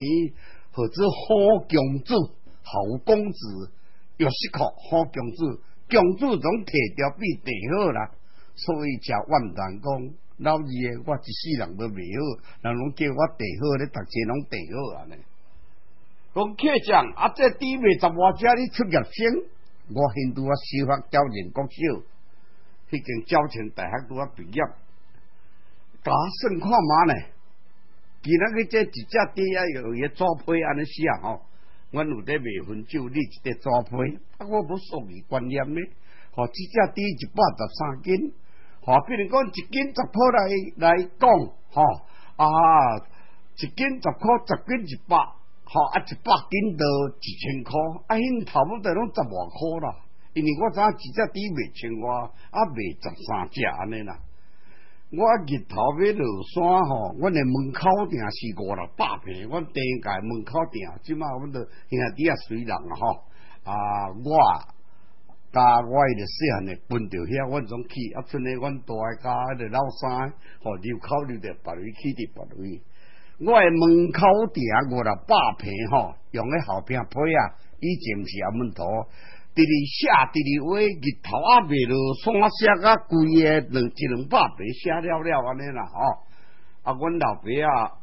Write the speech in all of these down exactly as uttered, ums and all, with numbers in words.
或者好公子、好公子，又是靠好公子，公子总摕着比地好啦。所以才怨叹讲，老二个我一世人都未好，人拢叫我地好咧，读册拢地好安尼。讲客长啊，这弟妹十外只你出业生，我现拄啊修学教人国小，迄间教程大学拄啊毕业，甲算看嘛呢？今仔日这一只猪啊，有个纸皮安尼写吼，阮有咧卖分酒，你一个纸皮，啊，我无数字观念呢。吼，这只猪一百十三斤，吼，比如讲一斤十块来来讲，吼啊，一斤十块，十斤一百，吼啊，一百斤就一千块，啊，迄差不多拢十外块啦。因为我知影一只猪卖千外，啊，卖十三只安尼啦。我日头要落山吼，阮的门口埕是五六百平，阮顶界门口埕，即马阮着兄弟啊随人吼，啊我甲我迄个细汉的分着遐，阮总去，啊，剩诶阮大个甲迄个老三，吼入口入着别位去伫别位。我的门口埕五六百平吼，用迄后壁皮啊，以前是阿门头。伫哩写，伫哩画，日头啊未落山写啊规个两一两百平写了了安尼啦吼。啊，阮老爸啊，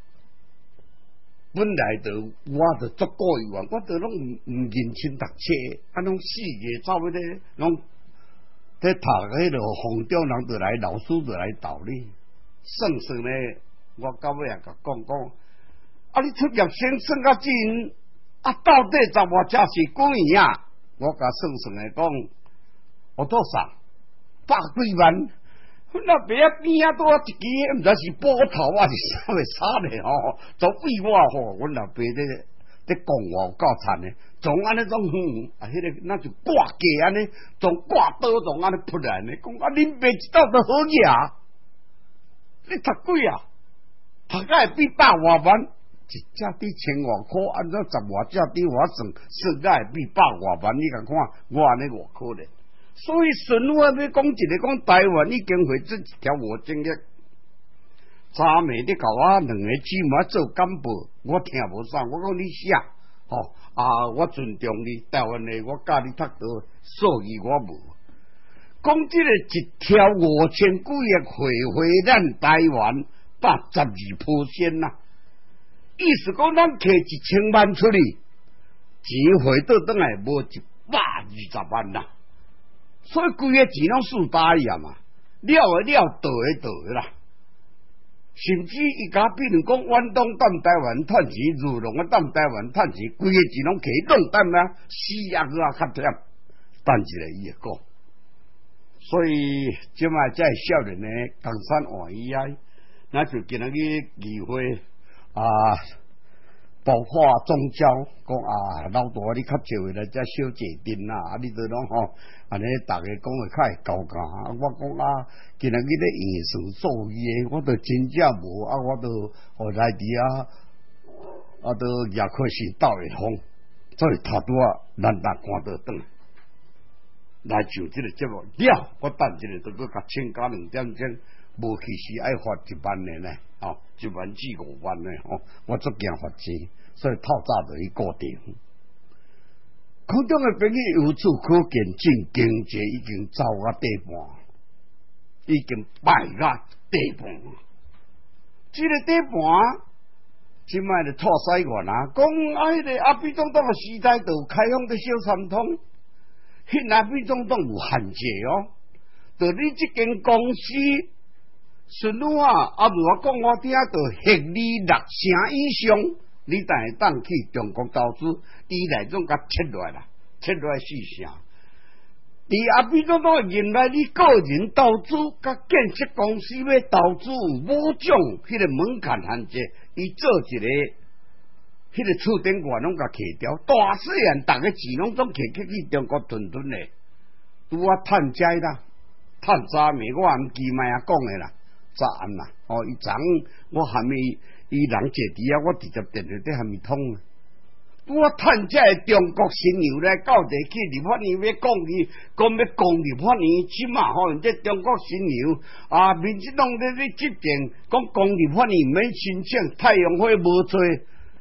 本来就我就足够以外，我都拢毋毋认真读册，啊，拢四个走迄个，拢在读迄落红中人就来，老师就来导你。算算咧，我到尾也甲讲讲，啊，你出业生算甲真，啊，到底十外只是几元啊？我甲算算来讲，我多少百几万，阮老爸啊边啊多一支，毋知是波头啊是啥物啥咧吼，都为我吼，阮老爸咧咧讲我有够惨咧，从安尼种远啊，迄、那个那就挂价安尼，从挂刀从安尼扑来呢，讲啊恁爸一道都好嘢，你读几啊？读甲会比百外万。一只猪千外块，按照十外只猪我算，算甲会比百外万，你甲看我安尼偌可怜。所以顺我要讲一个讲台湾已经会做一条我正业，昨暝你甲我两个姊妹做干部，我听无啥，我讲你写，吼、哦、啊，我尊重你，台湾的我教你读到，所以我无。讲即个一条五千几个回回咱台湾百十二%呐。意思讲，咱摕一千万出去，钱回倒转来无一百二十万啦。所以规个钱拢输大呀嘛，了的了，倒的倒的啦。甚至伊家比如讲，远东踮台湾趁钱，如龙啊踮台湾趁钱，规个钱拢摕弄踮啊，死啊个啊较忝，等一个伊会讲。所以即卖这少年呢，江山换伊啊，那就今仔日议会。啊，包括宗教讲啊，老大你较少来遮小坐阵啦，啊，你都拢吼，安尼逐个讲会较会交交。我讲啊，今日去咧艺术做伊诶，我都真正无啊，我都互来伫啊，啊，都也可是斗会风，所以头拄啊，咱大看到转来上即个节目了，我等一下都搁甲请假两点钟。无其实爱发一万的呢，哦，一万至五万呢，哦，我足惊发钱，所以透早就去固定。空中的朋友由此可见，正经济已经走啊地盘，已经败啊地盘。这个地盘，即摆就错西元啊，讲啊，迄个阿扁总统的时代就开放的小三通，迄阿扁总统有限制哦，就你这间公司。顺路啊，啊！如果讲我听到学历六成以上，你但会当去中国投资，伊来总甲切落来啦，切落来四成。伫阿扁总统认为你个人投资甲建设公司要投资有某种迄个门槛限制，伊做一个迄个厝顶管拢甲摕掉，大细汉逐个钱拢总摕去去中国屯屯嘞，拄啊趁债啦，趁早暝我毋记卖啊讲诶啦。早安啦！哦，伊昨我还没伊人坐伫啊，我直接电话底还没通啊。我趁这中国新油来到地去立法院要讲伊，讲要讲立法院，起码吼，这中国新油啊，民进党咧咧执政，讲讲立法院免申请，太阳花无做，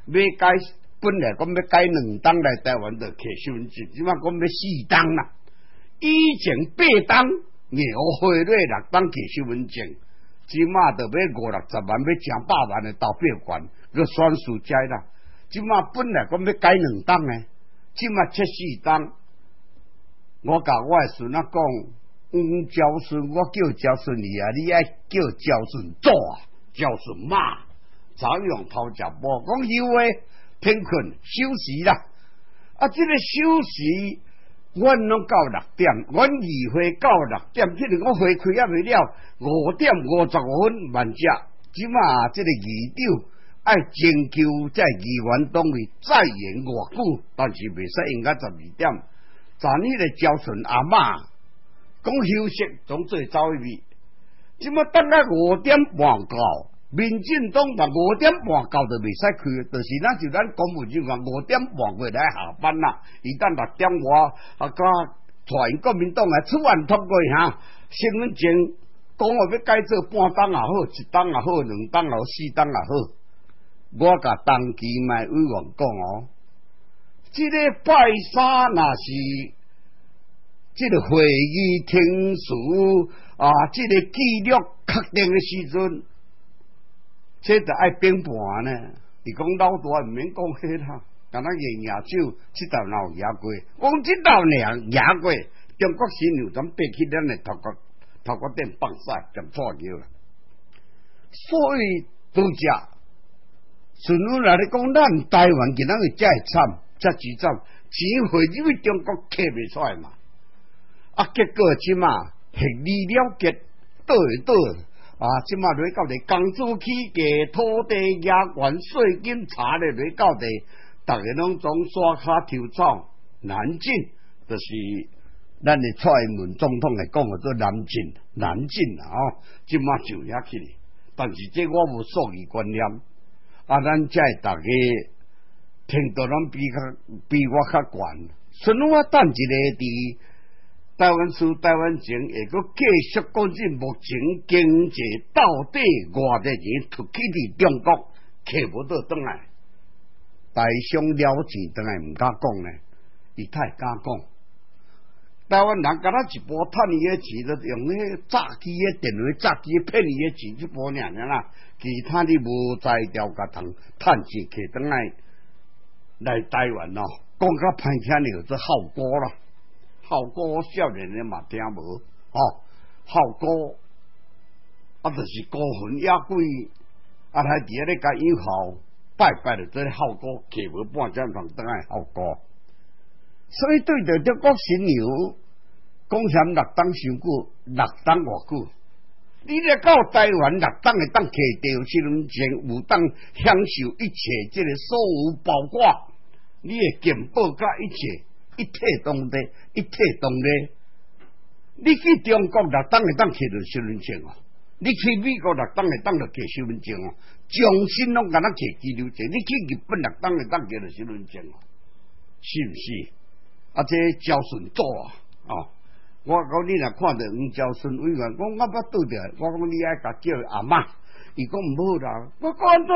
要改本来讲要改两档来台湾的摕身份证，即摆讲要四档啦。以前八档，牛花瑞六档摕身份证，即马就要五六十万，要成百万的投票权，个选数斋啦。即马本来讲要改两档诶，即马七四档。我甲我诶孙仔讲，嗯，焦顺，我叫焦顺你啊，你爱叫焦顺做啊，焦顺骂，早用头食无讲休诶，偏困休息啦。啊，即、这个休息，阮拢到六点，阮议会到六点，即个我会开也未了，五点五十五分万只。即马即个议长爱征求在议员党位再延偌久，但是袂使用到十二点。昨日个焦顺阿嬷讲休息，总做走去味。即么等下五点半到，民进党把五点半到就袂使开，就是咱就咱公务员讲五点半过来下班啦。伊等六点外啊，甲带因国民党来出案通过哈，身份证讲我要改做半档也好，一档也好，两档也好，四档也好。我甲当期卖委员讲哦。这个拜三那是这个会议听书啊，这个纪律确定的时阵，这就爱变盘呢。你讲老大唔免讲迄啦，敢若赢赢手，这道哪有赢过？讲这道赢赢过，中国新牛怎爬去咱的头壳头壳顶放晒，就错球啦。所以都只顺路来咧讲，咱台湾今仔日才会惨。才几兆钱汇入去中国摕袂出来嘛？啊，结果即马合理了结，倒会倒啊！即马落到地，工资起价、土地押权、税金查咧落到地，逐个拢总刷卡抽草难进，就是咱的蔡英文总统来讲，做难进难进啊！哦，即马就遐去，但是这我无数据观念，啊，咱才会逐个。程度拢比较比我较悬，顺我等一个伫台湾市台湾城，会阁继续讲即目前经济到底偌侪钱出去伫中国，摕无倒转来，大商了钱倒来毋敢讲呢，伊太敢讲。台湾人敢若一波趁伊诶钱，就用迄炸机诶电话炸机骗伊诶钱，即波尔尔啦，其他你无才调甲通趁钱摕转来。来台湾咯，讲较歹听了做好歌啦，好歌少年人嘛听无，哦，好歌啊，就是孤魂野鬼，啊，还伫遐咧甲友好拜拜了，做好歌，摕无半钟头倒来好歌，所以对着中国新牛讲嫌六档伤久，六档偌久，你咧到台湾六档会当摕到身份证，有当享受一切即个所有包括。你的健保甲一切一体同的，一体同的。你去中国六档会当摕到身份证哦，你去美国六档会当着摕身份证哦，终身拢敢若摕居留证。你去日本六档会当摕到身份证哦，是毋是？啊，这交顺做啊，哦，我讲你若看到黄交顺委员，我我捌拄着，我讲你爱甲叫阿嬷，伊讲毋好啦，我讲这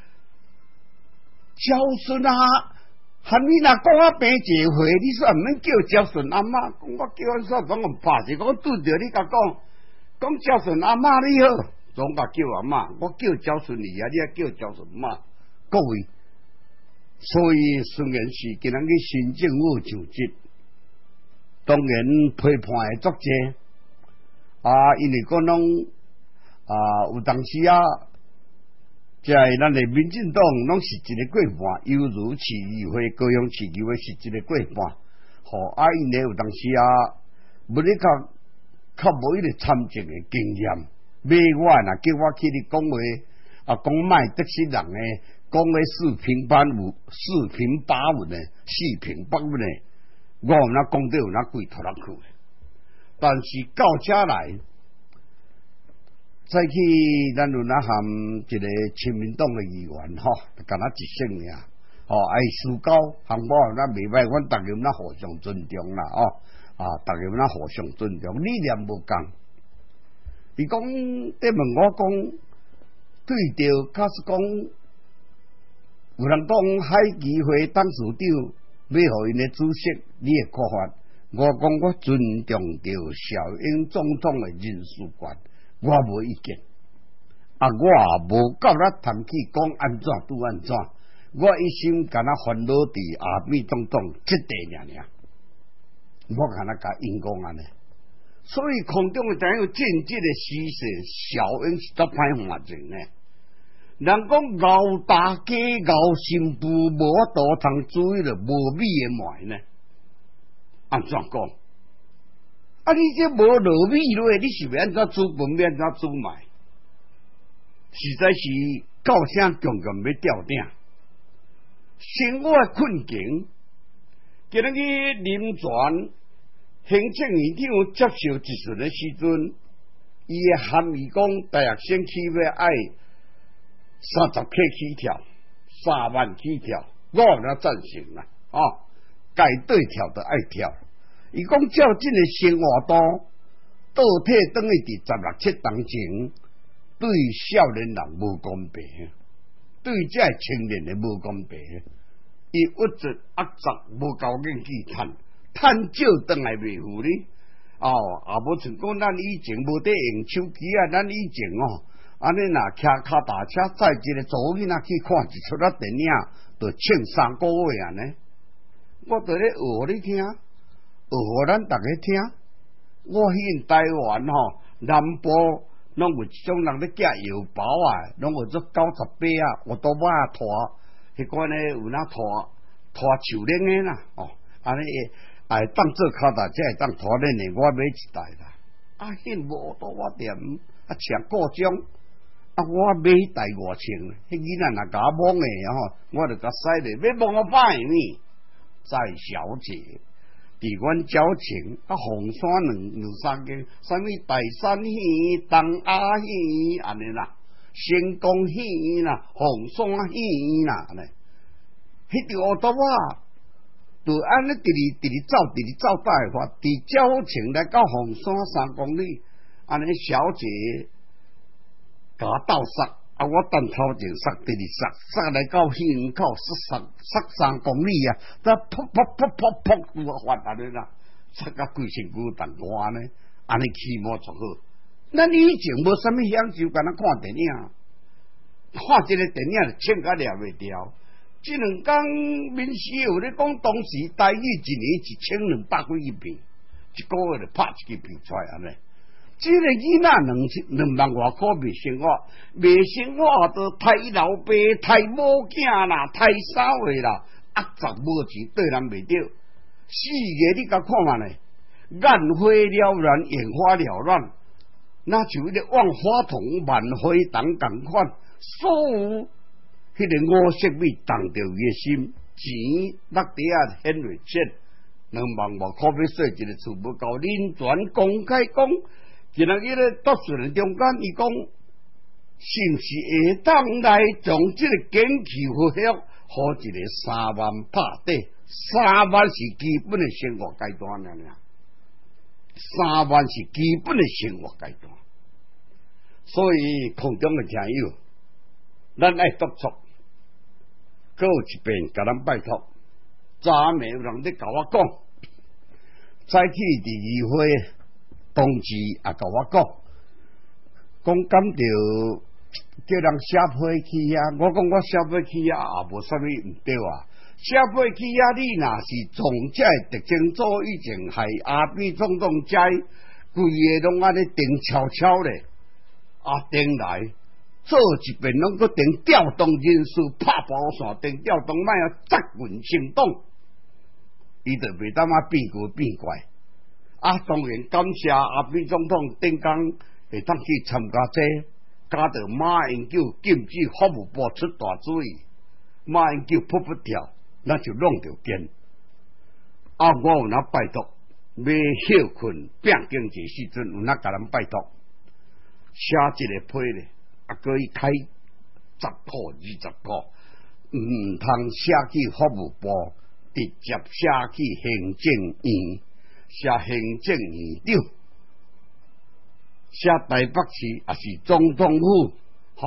交顺啊。喊你若讲我病一回，你说毋免叫焦顺阿嬷，讲我叫我说总共拍是讲拄着你甲讲，讲焦顺阿嬷你好，总甲叫阿嬷，我叫焦顺你啊，你也叫焦顺妈，各位，所以虽然是今仔日新政府上职，当然批判会足济，啊，因为讲拢啊有当时啊。即係咱哋民進黨攏是一個過半，猶如市議會、高雄市議會是一個過半。吼，啊，因咧有當時啊，無咧較較無迄個參政嘅經驗，買我若叫我去你講話，啊講賣得失人誒，講話四平八穩、四平八穩誒，四平八穩誒，我毋哪講得有哪鬼拖落去。但是到遮來。再去，咱有那含一个亲民党的议员吼，干那一声尔，吼爱思高含我那袂歹，阮逐个那互相尊重啦，哦啊，逐个那互相尊重，理念无共。伊讲，伫问我讲，对着假使讲有人讲海基会董事长要互因的主席，你的看法？我讲我尊重着小英总统的人事权，我无意见。啊，我也无够力谈起讲安怎拄安怎，我一心干那烦恼伫阿扁总统即地尔尔，我干那甲因讲安尼。所以空中的朋友间接的施舍，小英是足歹换情呢。人讲熬大家熬新妇，无道通煮迄个无米的糜呢？安怎讲？啊，你这无落米落，你是要安怎煮饭，要安怎煮糜？实在是到声强强要吊顶。生活的困境，今日去临泉行政院长接受质询的时阵，伊的含义讲，大学生起要爱三十 K 起跳，三万起跳，我有哪赞成啦？哦，该对跳就爱跳。伊讲照这个生活度，倒退等于伫十六七当前，对少年人无公平，对这青年的无公平。伊物质压榨无够硬去趁，趁少当来袂付你。哦，也无像讲咱以前无得用手机啊，咱以前哦，安尼若骑脚踏车载一个查某囡仔去看一出啊电影，就请三个月安尼。我伫咧学你听，学互咱大家听。我去台湾吼，南部拢有即种人咧寄邮包啊，拢有做九十八啊，我都把拖。迄款呢有哪拖拖树链的啦，哦，安尼会会当做脚踏车，会当拖链的，我买一台啦。啊，迄无到我店啊，请各种啊，我买一台五千，迄囡仔若甲我摸的吼，我就甲使咧，要摸我歹呢。在小姐，伫阮交情啊，红山两两三间，啥物大山戏、东阿戏安尼啦。成功戏啦，红山戏啦，安尼，迄条乌多啊，就安尼直直直直走，直直走大法，伫交情来到红山三公里，安尼小姐甲我斗杀，啊，我等头前杀，直直杀，杀来到戏院口，杀杀杀三公里啊，再噗噗噗噗噗就发安尼啦，杀到规身躯动汗呢，安尼起码足好。咱以前无啥物享受，敢若看电影，看一个电影就请甲抓袂掉。即两天闽西有咧讲，当时台语一年一千两百几亿片，一个月就拍一支片出来安尼。即个囡仔两两万外箍袂生活，袂生活就刣老爸、刣某囝啦、刣啥话啦，压榨无钱对人袂着。四个你甲看嘛呢？眼花缭乱，眼花缭乱。那像迄个万花筒、万花筒共款，所有迄个五色米动着伊的心，钱落地啊显袂切，两万外箍要说一个厝无够，临泉公开讲，今日迄个读书人中间，伊讲，是毋是会当来从即个景气恢复，好一个三万拍底，三万是基本的生活阶段尔尔。三万是基本的生活阶段，所以空中的朋友，咱爱督促，搁有一遍甲咱拜托。昨暝有人咧甲我讲，早起伫议会同志也甲我讲，讲敢着叫人写批去遐，我讲我写批去遐也无啥物毋对啊。写批去遐，你若是从这特征组以前害阿扁总统斋，规个拢安尼定悄悄咧，啊定来做一遍，拢个定调动人数，拍包线定调动，卖啊责quyền行动，伊就袂当啊变怪变怪。啊，当然感谢阿扁总统顶工会当去参加这，加到马英九禁止法务部出大主意，马英九扑扑跳。咱就弄着见，啊！我有哪拜托，要休困变经济时阵，有哪甲人拜托，写一个批咧，啊，可以开十箍、二十箍，毋通写去法务部，直接写去行政院，写行政院长，写台北市也是总统府，吼、哦，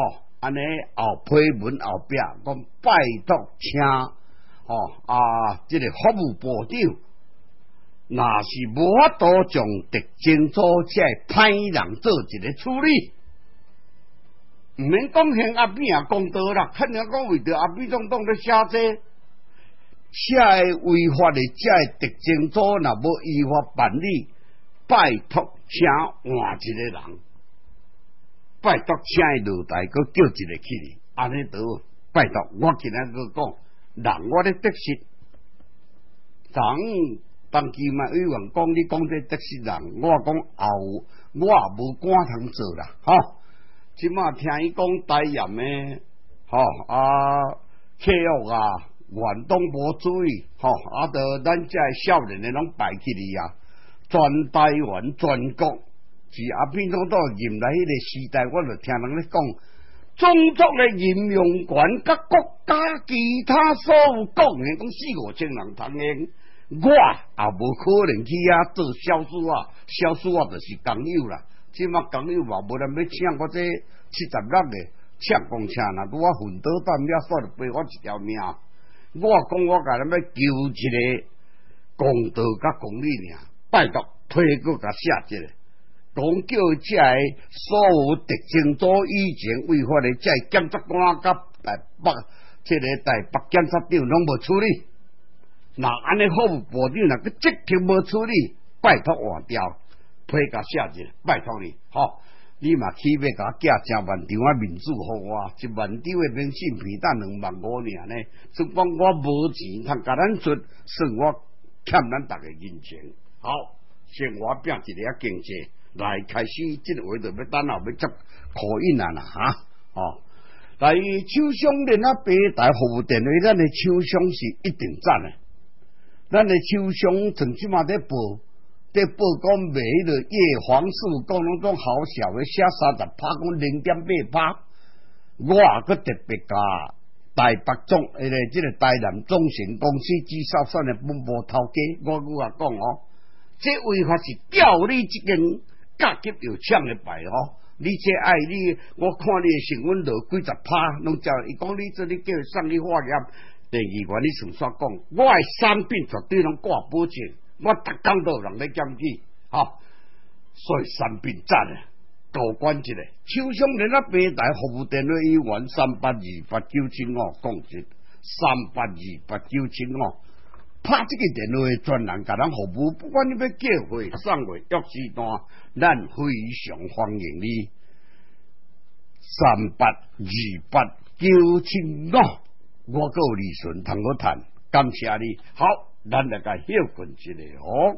安尼后批文后壁讲拜托请哦啊，这个服务部长，若是无法度将特征组这歹人做一个处理，毋免讲向阿扁啊公道啦，肯定讲为着阿扁总统咧写这。写诶违法诶，这特征组若无依法办理，拜托请换一个人，拜托请伊落台，佮叫一个去哩，安尼都拜托。我今日佮讲，人我咧得失，昨当期嘛委员讲你讲这得失人，我讲后我也无赶通做啦，吼、哦。即马听伊讲台盐诶，吼、哦、啊，客户啊。远东无注意，吼、哦，啊，着咱这少年的拢败去哩啊！全台湾、全国，是阿扁总统任来迄个时代，我就听人咧讲，种族的任用权，甲国家其他所有讲的，讲四五千人通用，我也无可能去啊做销售啊，销售啊就是工友啦。即马工友嘛，无人要请我这七十六个请公请啦，拄啊昏倒断了，煞就赔我一条命。我讲我甲咱要求一个公道甲公理尔，拜托推个甲写一个，讲叫这个所有特征组以前违法的这检察官甲台北这个台北检察长拢无处理，那安尼服务部长若个即刻无处理，拜托换掉，推甲写一个，拜托你，吼。你嘛起要甲我寄成万张啊面子互我，一万张的明信片等两万五尔呢。就讲我无钱通甲咱出，算我欠咱逐个人情。好，生活变一个啊经济，来开始即个话就要等后要接口音啊啦哈。哦，来厂商连啊八大服务电话，咱的厂商是一定赞的。咱的厂商从即嘛在报。在报讲卖迄个叶黄素，讲拢种好小的写三十趴，讲零点八趴。我也佮特别甲台北总迄个即个台南总成公司制造厂的本部头家，我我也讲哦，这违法是吊你即间价格又抢的牌哦。你这爱你，我看你的成本落几十趴，拢照伊讲你这里叫送你化验。第二个你顺续讲，我的产品绝对拢挂保证。我逐工都有人咧检举，吼、哦，所以产品赞诶，高管一个，厂商连啊八大服务电话一元三八二八九七五，讲一三八二八九七五，拍这个电话专人甲咱服务，不管你要叫货、送货、约时单，咱非常欢迎你。三八二八九七五，我够利润通好赚，感谢你，好。咱来甲休困一下哦。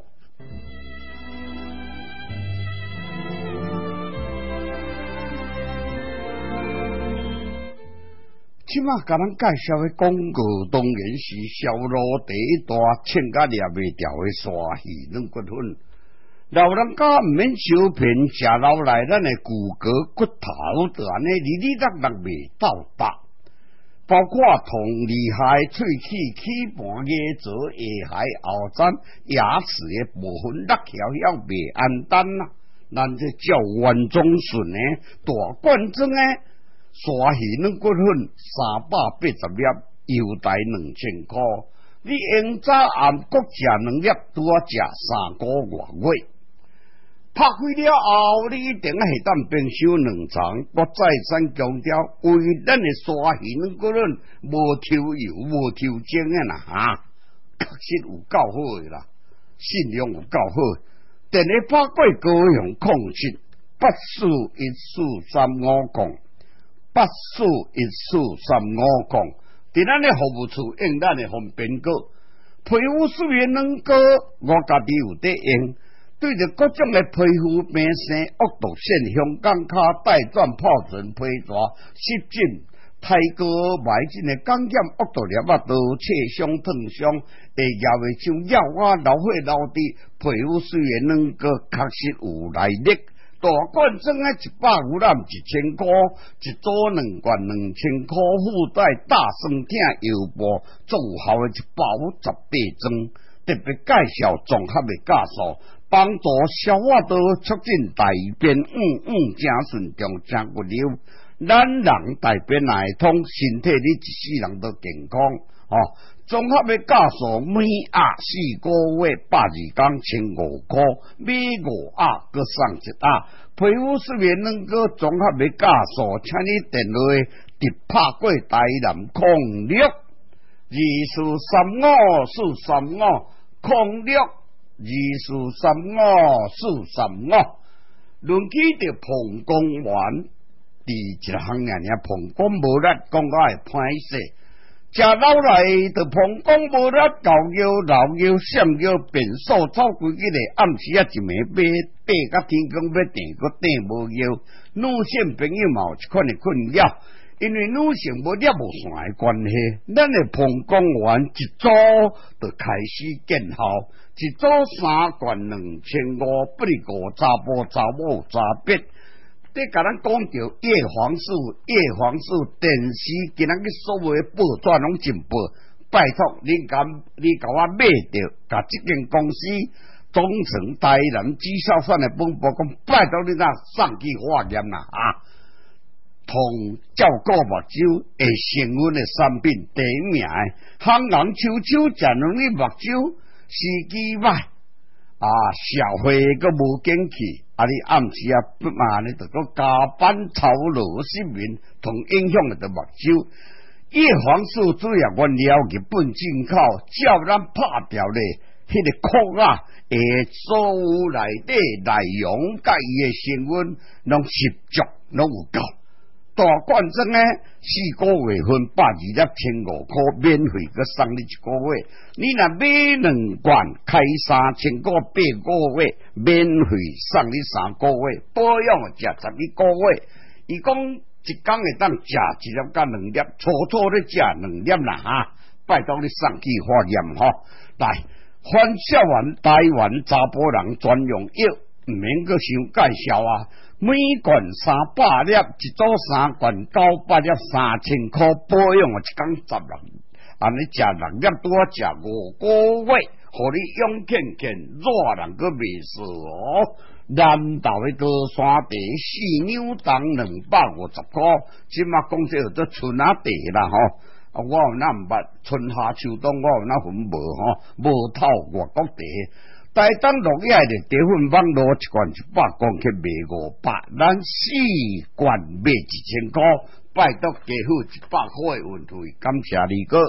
即马甲咱介绍的广告，当然是销路第一大，称甲掠袂掉的沙鱼软骨粉。老人家毋免小便，食老来，咱的骨骼骨头就安尼哩哩落落袂到达。包括同厉害喙齿、齿盘、牙槽、下颌、后瞻、牙齿的部分，落条要袂安单啦。咱这叫完中顺的大罐装的沙鱼软骨粉，三百八十粒，邮代两千块。你用早暗各食两粒，拄啊食三个外月。拍开了后，你一定下当冰箱两层。我再三强调，为咱的沙鱼软骨粉无抽油、无抽精的啦哈，确实有够好的啦，信用有够好。电话拍过高雄控制八四一四三五控，八四一四三五控，伫咱的服务处用咱的方便购，皮肤素颜软膏，我家己有在用。对着各种的皮肤病生、恶毒现香港卡、带状疱疹、皮蛇、湿疹、太哥埋进的感染恶毒粒啊，都切伤、烫伤，会咬的像药啊、老血老滴，皮肤虽然软膏确实有来历。大罐装啊，一百五粒一千块，一组两罐两千块，附带大酸痛药包，最有效的一包十八装。特别介绍综合的假数，帮助消化道促进大便，嗯嗯，真顺畅，真骨溜。 咱人代表哪会通身体，你一世人都健康哦。综合的假数每鸭四个月百二天千五块，每五鸭各送一鸭。皮肤睡眠能够综合的假数，请你电话直拍过台南空六二四三五四三五空六二四三五四三五。论起着膀胱丸，伫一个行业尔膀胱无力，讲到会歹势。食老来着膀胱无力，高腰、老腰、闪腰、变数，走规矩个暗时啊，一暝爬爬甲天公要定，佫定无腰。女性朋友嘛有一款的困扰，因为女性无尿无线的关系，咱的膀胱丸一早就开始见效，一早三罐两千五，不离五查甫查某查别。你甲咱讲着叶黄素，叶黄素电视今仔日所有的报纸拢真报，拜托你甲你甲我买着，甲这间公司中诚台南绩效算的本报讲，拜托你若送去化验啦啊！同照顾目睭会成分的产品第一名的，香人秋秋食两粒目睭，司机歹啊，社会个无景气。啊！你暗时啊，不嘛呢，就个加班操劳失眠，同影响着目睭。叶黄素主要原料日本进口，照咱拍掉咧，迄个壳啊，诶，所有内底内容甲伊诶成分，拢十足拢有够。大罐装呢，四个月份百二粒千五块，免费个送你一个月。你若买两罐，开三千个八个月，免费送你三个月。保养食十二个月。伊讲一工会当食一粒甲两粒，粗粗咧食两粒啦哈。拜托你送去化验吼。来，反笑完台湾查甫人专用药，毋免阁想介绍啊。每罐三百粒，一组三罐九百粒，三千块保养啊！一工十六，安尼食六粒拄啊食五个月，互你勇健健，热人个袂死哦。南投的高山地四两重两百五十块，即马讲这有做春夏地啦吼。啊，我有那毋捌春夏秋冬，我有那分无吼，无透外国地。台东落叶的地粉网络一罐一百公克卖五百，咱四罐卖一千块，拜托加付一百块的运费，感谢你哥。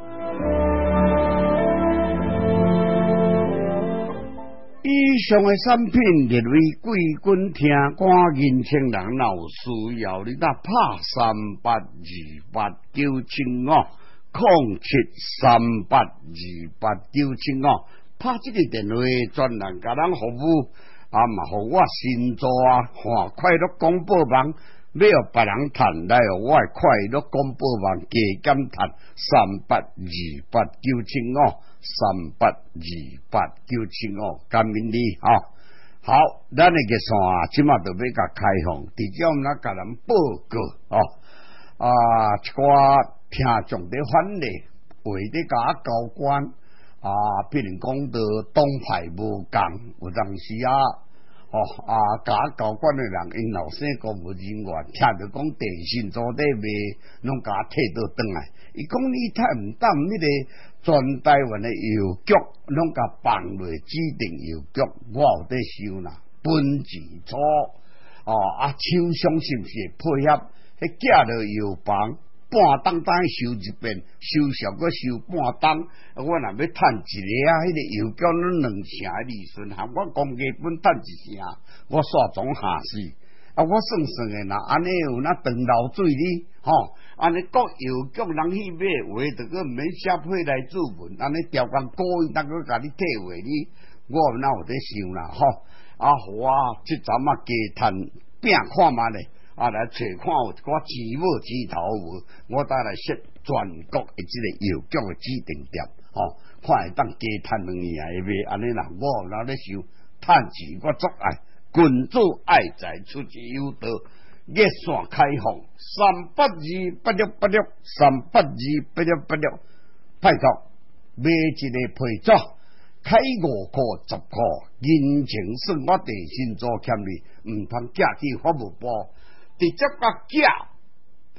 以上的产品列为贵军听歌年轻人若有需要，你若拍三八二八九七五，零七三八二八九七五。拍这个电话，专人甲咱服务，啊嘛，互我新做啊，看快乐广播网，要有别人赚来，我的快乐广播网加减赚三八二八九七五，三八二八九七五，感恩你哈。好，咱的个线啊，即马就要甲开放，直接我们来甲咱报告哦。啊，一寡听众的反例，为的甲高官。啊，譬如讲到党派无共，有当时啊，哦啊，甲高官的人，因老生公务人员，听着讲电信组底卖，拢甲摕倒转来。伊讲你太毋当迄个全台湾的邮局，拢甲放落指定邮局，我有在收啦，本钱粗哦啊，厂商是毋是会配合？迄寄落邮房。半当当收一遍，收少个收半当，我若要趁一个啊，迄、那个邮局拢两成的利润，含我公家本趁一成，我煞总下死。啊，我算算的啦，安尼有那长流水哩，吼、哦，安尼各邮局人去买话，就个毋免写批来注文，安尼调工故意当个甲你退话哩，我哪有在想啦，吼、哦，啊，好啊，即阵啊加趁拼看嘛咧。啊！来找看有一寡字母字头有，我带来设全国的即个邮局的指定店，吼、哦，看会当加趁两年的卖，安尼啦，我哪咧想趁钱，我足爱，君子爱财，出之有道。热线开放，三八二八六八六，三八二八六八六，拜托买一个配纸，开五块十块，人情算我地心做欠你，毋通寄去法务部。直接甲寄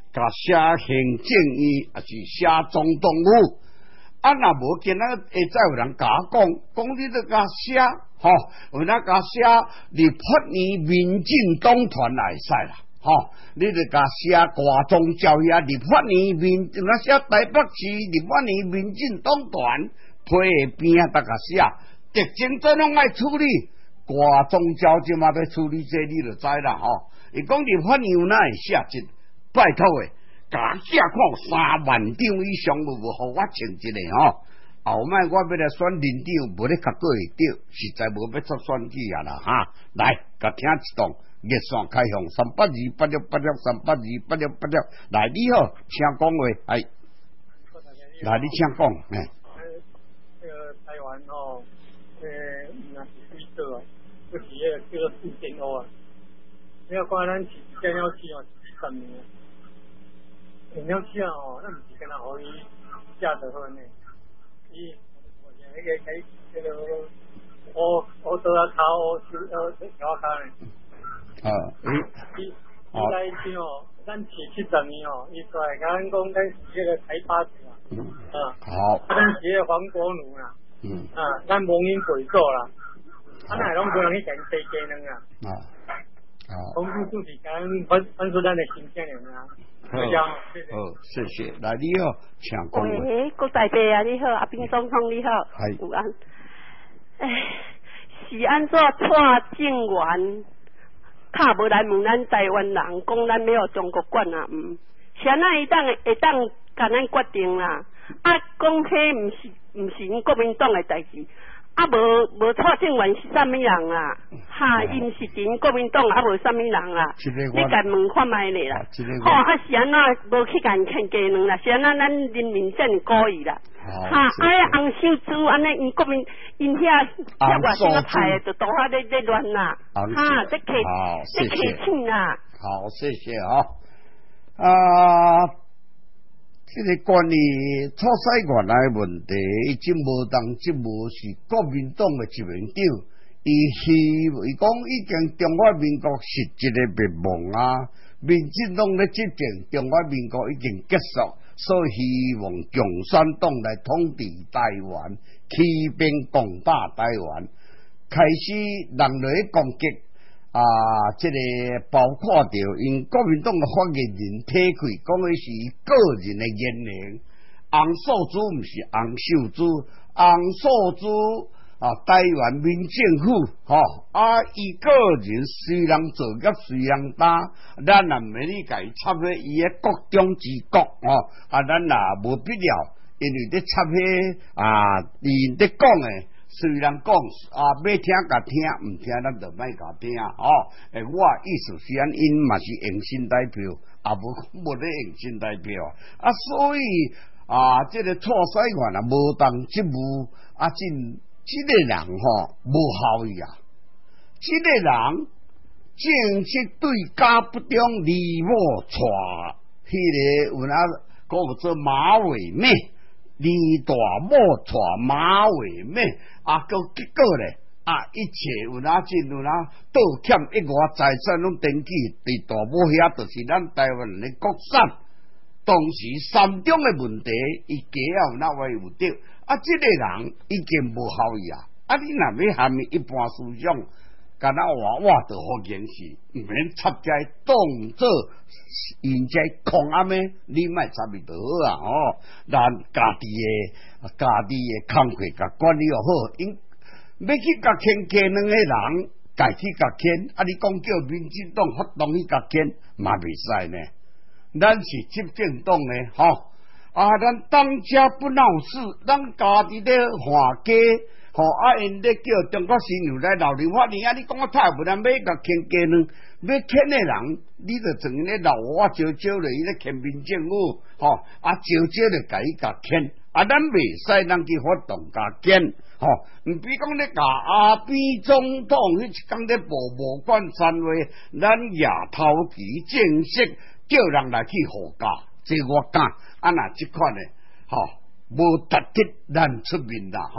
甲写行政院，也是写总统府。啊，若无今仔会再有人甲我讲，讲你都甲写，吼、哦，有哪甲写立法院民进党团来使啦，吼、哦，你就甲写瓜中教遐立法院民，若写台北市立法院民进党团，批下边啊，大甲写，特征这拢爱处理，瓜中教即马要处理这，你就知啦，吼、哦，伊讲立法院哪会写一，拜托诶。甲写看三万张以上，无无互我称一个吼。后摆我要来选连长，无咧绝对会着，实在无要做选举啊啦哈。来，甲听一段，热线开放三八二八六八六三八二八六八六。来，你好，请讲话，哎，来你请讲，哎。 这个台湾吼，呃，若是水做啊，就是迄个叫做四点五啊。你要看咱是电了去哦，是十年。电了去哦，咱毋是干那互伊食就好呢。伊迄个迄迄个乌乌刀啊头，乌手呃条骹呢。 啊， 伊伊来去哦，咱饲七十年哦，伊出来甲咱讲，咱是迄个台巴子啊。嗯。啊。好。咱是迄个黄国奴啦。嗯。啊，咱蒙因鬼做啦。啊，哪拢无人去甲因飞鸡卵啊。啊。好。公司就是甲咱反反出咱的形象尔啊。好，好， 谢谢。来，你好，请讲。 喂，郭大伯啊，你好，阿斌总统你好，有安。哎，是安怎蔡正元卡无来问咱台湾人，讲咱没有中国管啊？嗯，是安那会当会当甲咱决定啦？啊，讲迄毋是毋是因国民党的代志。啊，无无蔡正元是啥物人啊？哈，因是伫国民党啊，无啥物人啊？你甲问看卖咧啦。吼，啊是安怎无去甲因欠鸡卵啦？是安怎咱人民真故意啦？哈，啊，洪秀珠安尼因国民因遐遐外省派的，就当下咧咧乱啦。哈，咧客咧客气啦。 好，谢谢啊。啊。这个关于蔡西原来的问题，伊真无当即无是国民党的一面长，伊希伊讲已经中华民国是一个灭亡啊，民进党咧执政，中华民国已经结束，所以希望共产党来统治台湾，起兵攻打台湾，开始人类攻击。啊，这个包括着因国民党的发言人提开，讲的是个人的言论。洪素珠毋是洪秀珠，洪素珠啊，台湾民政府吼、哦、啊，伊个人虽然做业虽然大，咱也免去甲伊插喺伊嘅国中之国哦，啊，咱也无必要，因为咧插喺啊，伊咧讲诶。虽然讲啊，要听甲听，唔听咱就莫甲听哦。诶，我意思是安，因嘛是用心代表，也无无咧用心代表啊。所以啊，这个蔡西元啊，无当职务啊，真这个人吼无效益啊。这个人正式对家不中，李某娶迄个有哪个有做马尾妹。李大某娶马尾妹，啊，个结果咧，啊，一切有哪真有哪倒欠一外财产拢登记，李大某遐就是咱台湾人的国产。当时三种的问题，伊家有哪位有着？啊，这个人已经无效益啊！啊，你若要含一般思想，干那话我着好言是，唔免插在当做现在空暗的，你莫插伊就好啊！哦，咱家己的家己的工课甲管理又好，因要去甲牵鸡卵的人，家去甲牵，啊！你讲叫民进党发动去甲牵，嘛袂使呢。咱是执政党的吼、哦，啊！咱当家不闹事，咱家己咧换家。吼、哦、啊！因咧叫中国新娘来闹立法院啊！你讲我太不然要甲牵鸡卵，要牵的人，你就整咧闹我招招咧，伊咧牵民政府，吼、哦、啊招招咧甲伊甲牵，啊咱袂使咱去发动甲牵，吼、哦，毋比讲咧甲阿扁总统迄一工咧博物馆参会，咱也头期正式叫人来去护驾，这我讲啊那即款咧，吼、哦、无特别咱出面啦，吼、哦。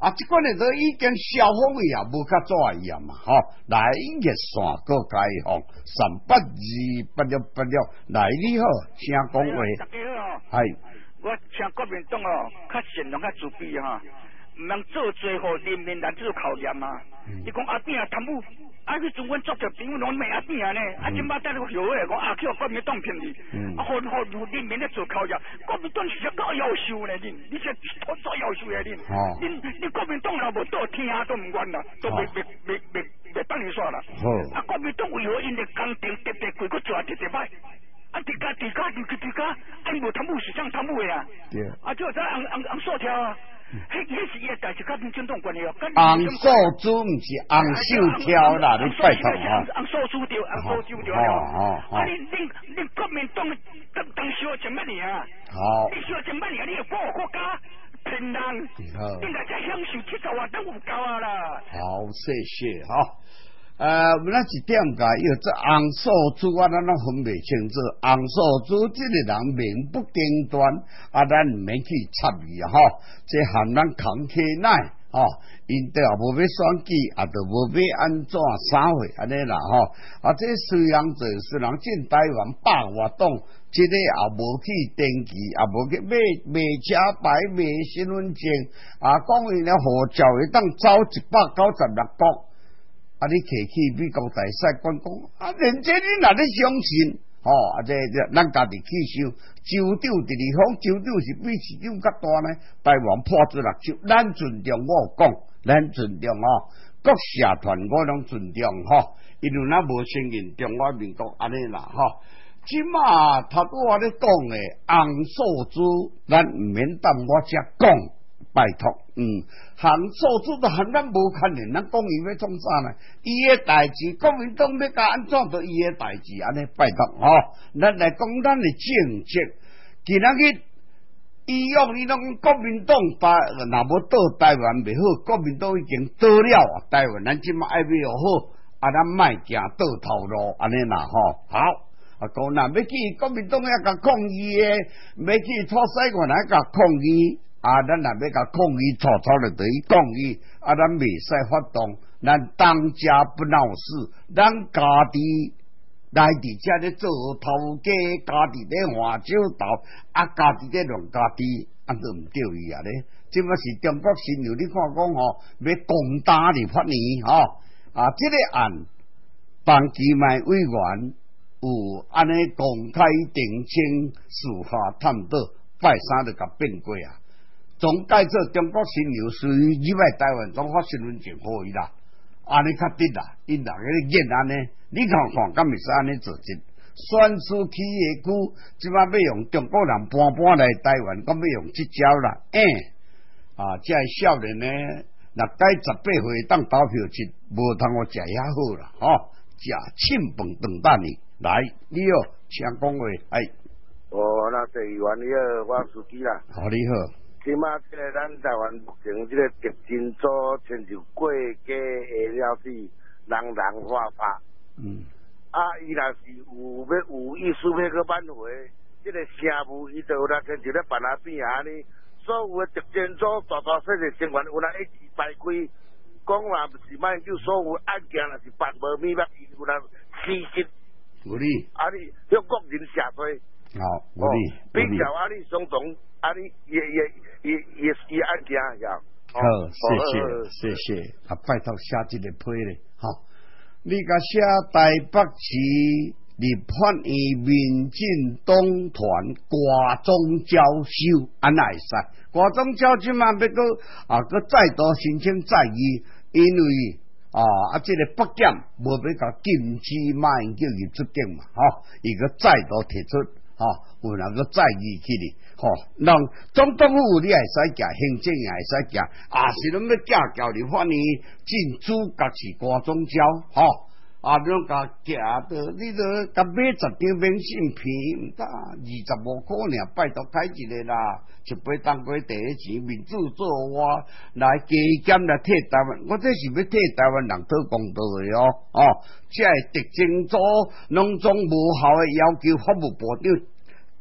啊，即款诶都已经消风去啊，无较怎样嘛，吼、哦！来热线个开放，三八二八六八六，来你好，请讲话。 大家好， 系， 我请国民党哦，较善良、较慈悲哈，唔通做最好人民来做考验啊！你讲阿扁啊贪污，啊去中阮作着朋友拢骂阿扁啊呢，啊今摆等你后悔讲啊，叫国民党骗你，啊好好人民咧做考验，国民党是只够优秀咧，恁，你是多做优秀咧恁，恁恁国民党若无倒天下都唔冤啦，都未未未未未当你煞啦，啊国民党为何因咧工程特别贵，佮做啊特别歹？啊！地价地价地价地价，啊！伊无贪污是啥贪污的啊？对。啊！就在红红红素条啊，迄迄是伊的代志，甲民进党关系哦。 红素珠毋是红秀条啦，你拜托啊！ 红素珠着，红素珠着了。哦哦啊！你你你国民党当当小怎么呢啊？好。你小怎么呢？你要保护国家平安，应该在享受七十万都有够啊啦。 好，谢谢哈。呃，咱一点解要这红素珠啊，咱拢分袂清楚。红素珠这个人名不顶端，啊，咱唔免去插伊啊，吼。这含咱康起奶，吼，因都也无要选举，啊，都无要安怎啥货安尼啦，吼。啊，这虽然做，虽然进台湾百活动，这个也无去登记，也无去买买车牌、买身份证，啊，讲伊咧护照会当走一百九十六国。啊！你摕去美国大使馆讲，啊，连这你哪咧相信？吼、哦，啊，这这咱家己去想，州长伫地方，州长是比市长较大呢。台湾破出六州，咱尊重我讲，咱尊重哦，各社团我拢尊重吼、哦，因为咱无承认中华民国安尼啦吼。即马头拄我咧讲诶，红素珠，咱毋免等我遮讲。拜托，嗯，红素珠都含咱无牵连，咱讲伊要创啥呢？伊诶代志，国民党要甲安怎做伊诶代志，安尼拜托吼、哦。咱来讲咱诶政策，今仔日以往你拢国民党台，若无倒台湾袂好，国民党已经倒了啊！台湾咱即马爱要好，啊，咱莫行倒头路，安尼啦吼。好，啊，讲若要去国民党遐甲抗议诶，要去拖西岸来甲抗议。啊，咱若要甲抗议，吵吵就对伊抗议，啊，咱袂使发动，咱当家不闹事，咱家己来伫遮咧做头家，家己咧换小豆，啊，家己咧弄家己，安都毋对伊啊咧。即摆是中国新闻，你看讲吼，要攻打立法院吼，啊，即、这个案，当期迈委员有安尼公开澄清，司法探讨，拜三就甲变过啊。总改做中国新油属于以外台湾总发身份证可以啦，安尼较得啦，因人个演安尼，你看看，敢袂使安尼做阵？选出去的区，即摆要用中国人搬搬来台湾，敢要用即招啦？诶、欸，啊，这少年呢，若改十八岁当投票日，无通我食遐好啦，吼、哦，食庆饭顿等你来，你好，请讲话，哎， 哦，那第一员你好，我司机啦， 好你好。 即马即个咱台湾目前即个特侦组亲像过家下了是人人发拍，嗯，啊，伊若是有要有意思要去挽回，即、这个声务伊就有啦，亲像咧办阿边啊呢，所有的特侦组大大小小成员有人一起排开，讲话毋是卖叫所有案件若是办无秘密，伊有人事实， 有理， 啊你向国人下罪。 好，有理， 比较啊，你相同啊，你也也也也也案件呀。 好，谢谢谢谢，啊，拜托写一个批咧，吼，你甲写台北市立法院民进党团瓜中教授，安那会使？瓜中教即嘛要搁啊，搁再度申请再议，因为。啊！啊，这个北检无要甲禁止马英九入出境嘛，吼、哦，伊个再度提出，吼、哦，有人个再议起哩，吼、哦，人总统府你会使行，行政也会使行，啊是拢要架交立法院，进主角是瓜中交，吼、哦。啊！你拢甲夹的，你都甲买十张明信片，毋得二十五块尔，拜托开一个啦，一杯当归第一钱，民主做我来加减来替台湾，我这是要替台湾人讨公道的哦，哦，这特侦组拢总无效的要求法务部长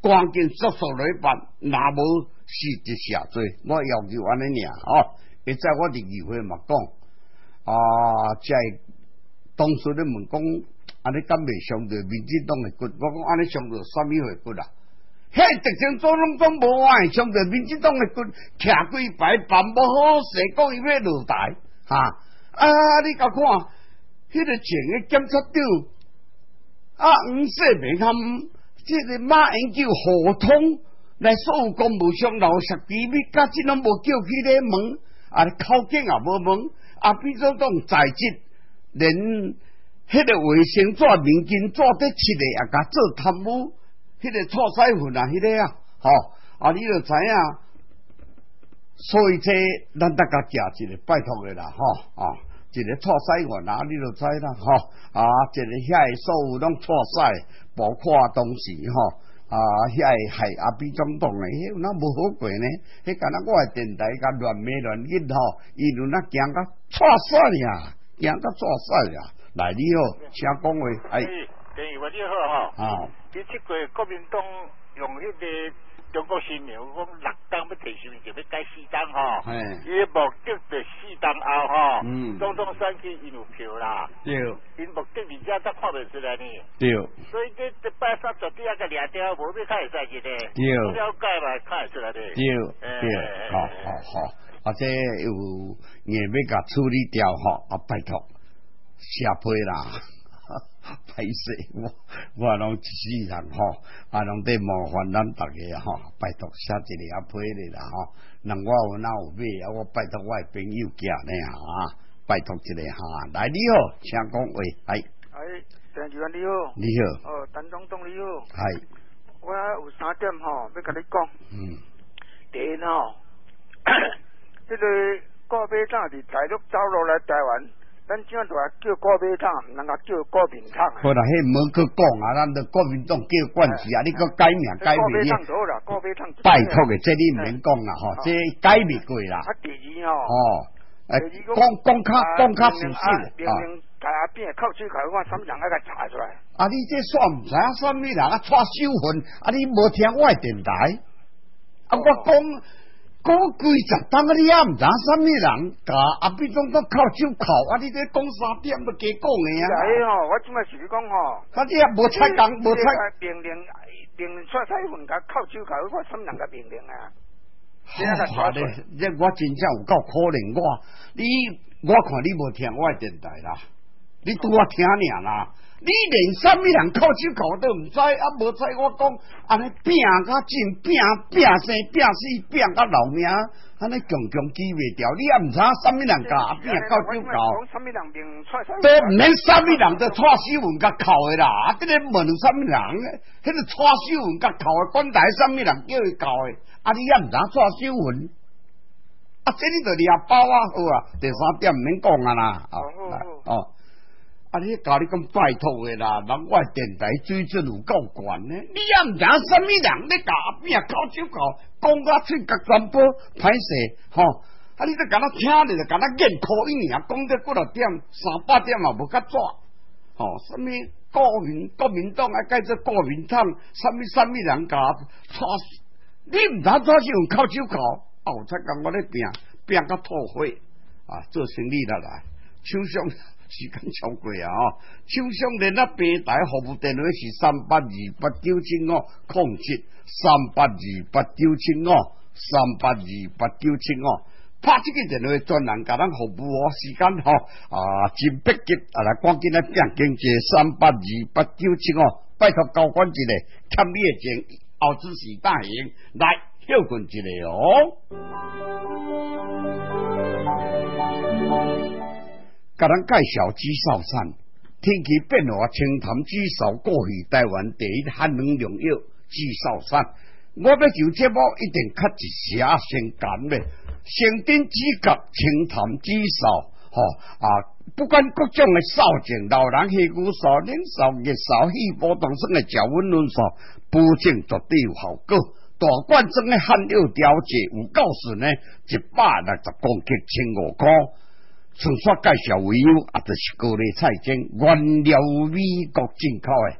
赶紧速速来办，若无死就下罪。我要求安尼尔吼。会在我哋议会嘛讲，啊，即系当初咧问讲，安尼敢未上到民进党的骨？我讲安尼上到什么会骨啊？迄直情做拢总无爱上到民进党的骨，徛几排办无好势，讲伊要落台哈。啊，你甲看，迄、那个前嘅检察长啊，黄世明他们，即个马英九互通来所有公务上留实机密，甲即拢无叫去咧问。啊！口径也无问，啊，比如讲在职，连迄个卫生纸、民警纸得七个，也甲做贪污，迄、那个错使份啊，迄、那个啊，吼、哦、啊，你就知影，所以这咱大家食一个拜托的啦，吼、哦、啊，一个错使份啊，你就知啦，吼、哦、啊，一个遐所有拢错使，包括东西，吼、哦。啊，遐个害阿比总统诶，迄有哪无好过呢？迄敢若我诶电台甲乱骂乱语吼，伊有哪行甲错煞呀，行甲错煞呀。来，你好，请讲话。哎， 陈议员你好吼。啊，你即个国民党用迄个中国新娘讲六党要提升，就要改四党吼。嘿，伊诶目的就四党后吼，嗯，总统选举因有票啦。对。因目的而家才看袂出来呢。对。所以这这拜三绝对要个掠掉，无要较会使去呢。对。了解嘛，看会出来的。对。对。 好好好，啊，这有硬要甲处理掉吼，啊，拜托，下批啦。歹势，我我拢一世人吼，啊，拢得麻烦咱大家吼，拜托写一个阿批的啦吼，人我有哪有买啊？我拜托我的朋友寄呢哈，拜托一个哈，来你好，请讲话，哎， 哎，陈议员你好， 你好， 哦，陈总统你好， 系， 我有三点吼要甲你讲，嗯，第一吼，这个国民党伫大陆走落来台湾。咱怎样话叫国民党，唔能够叫国民党。 好啦，迄唔好去讲啊，咱着国民党叫惯势啊，你个改名改名你。好啦，国民党。 拜托嘅，这你唔免讲啦，吼，这改未过啦。 啊，第二吼。哦。 诶，讲讲较讲较实事明明台下边靠水口，我什么人爱甲查出来？ 啊，你这煞唔知影什么人啊，蔡秀芬，啊，你无听我的电台？啊，我讲。讲几十档啊！你也唔知什么人甲啊？比总统靠手靠啊！你这讲三点都加讲的啊！ 哎吼，我即摆是讲吼， 啊你也无采讲，无采命令命令出彩份甲靠手靠，我什么人甲命令啊？ 好的，这我真正有够可怜我，你我看你无听我的电台啦，你拄我听尔啦。你连什么人靠手靠都唔知，啊无知我讲，安尼拼甲真拼拼生拼死拼甲老命，安尼强强记袂掉。你也唔知什么人甲啊拼靠手靠，都唔免什么人都蔡秀文甲靠的啦。啊，这个问什么人？迄个蔡秀文甲靠的，管台什么人叫伊靠的？啊，你也唔知蔡秀文？啊，这你就掠包啊好啊。第三点唔免讲啊啦。哦哦。啊！你教你咁拜托的啦，人我电台水准有够悬呢。你也唔知什么人咧教阿边口手教，讲甲嘴甲全部歹势吼。啊！你都敢若听着，就敢若念口音尔，讲得几多点，三百点也无甲抓。吼、哦，什么国民国民党啊，改做国民党，什么什么人教错？你唔知怎是用口手教？哦，才讲我咧拼拼甲吐血啊！做生意啦来，手上。时间超过啊！哦，手上连啊平台服务电话是三八二八九七五控制三八二八九七五三八二八九七五，拍这个电话专人甲咱服务哦，时间吼啊真迫急啊！来赶紧来变经济三八二八九七五，拜托交管一个，欠你的钱后子是大行来休困一个哦。甲咱介绍紫扫伞，天气变化，清谈紫扫过去台湾第一汉能用药紫扫伞。我要就节目一定较一些先讲咧，先顶指甲清谈紫扫，吼、哦、啊，不管各种的扫症，老人气骨扫、冷扫、热扫、气波动生的脚温润扫，保证绝对有效果。大罐装的汉药调节有够时呢，一百六十公克千五块。纯属介绍为优，啊，就是高丽菜精，原料美国进口的，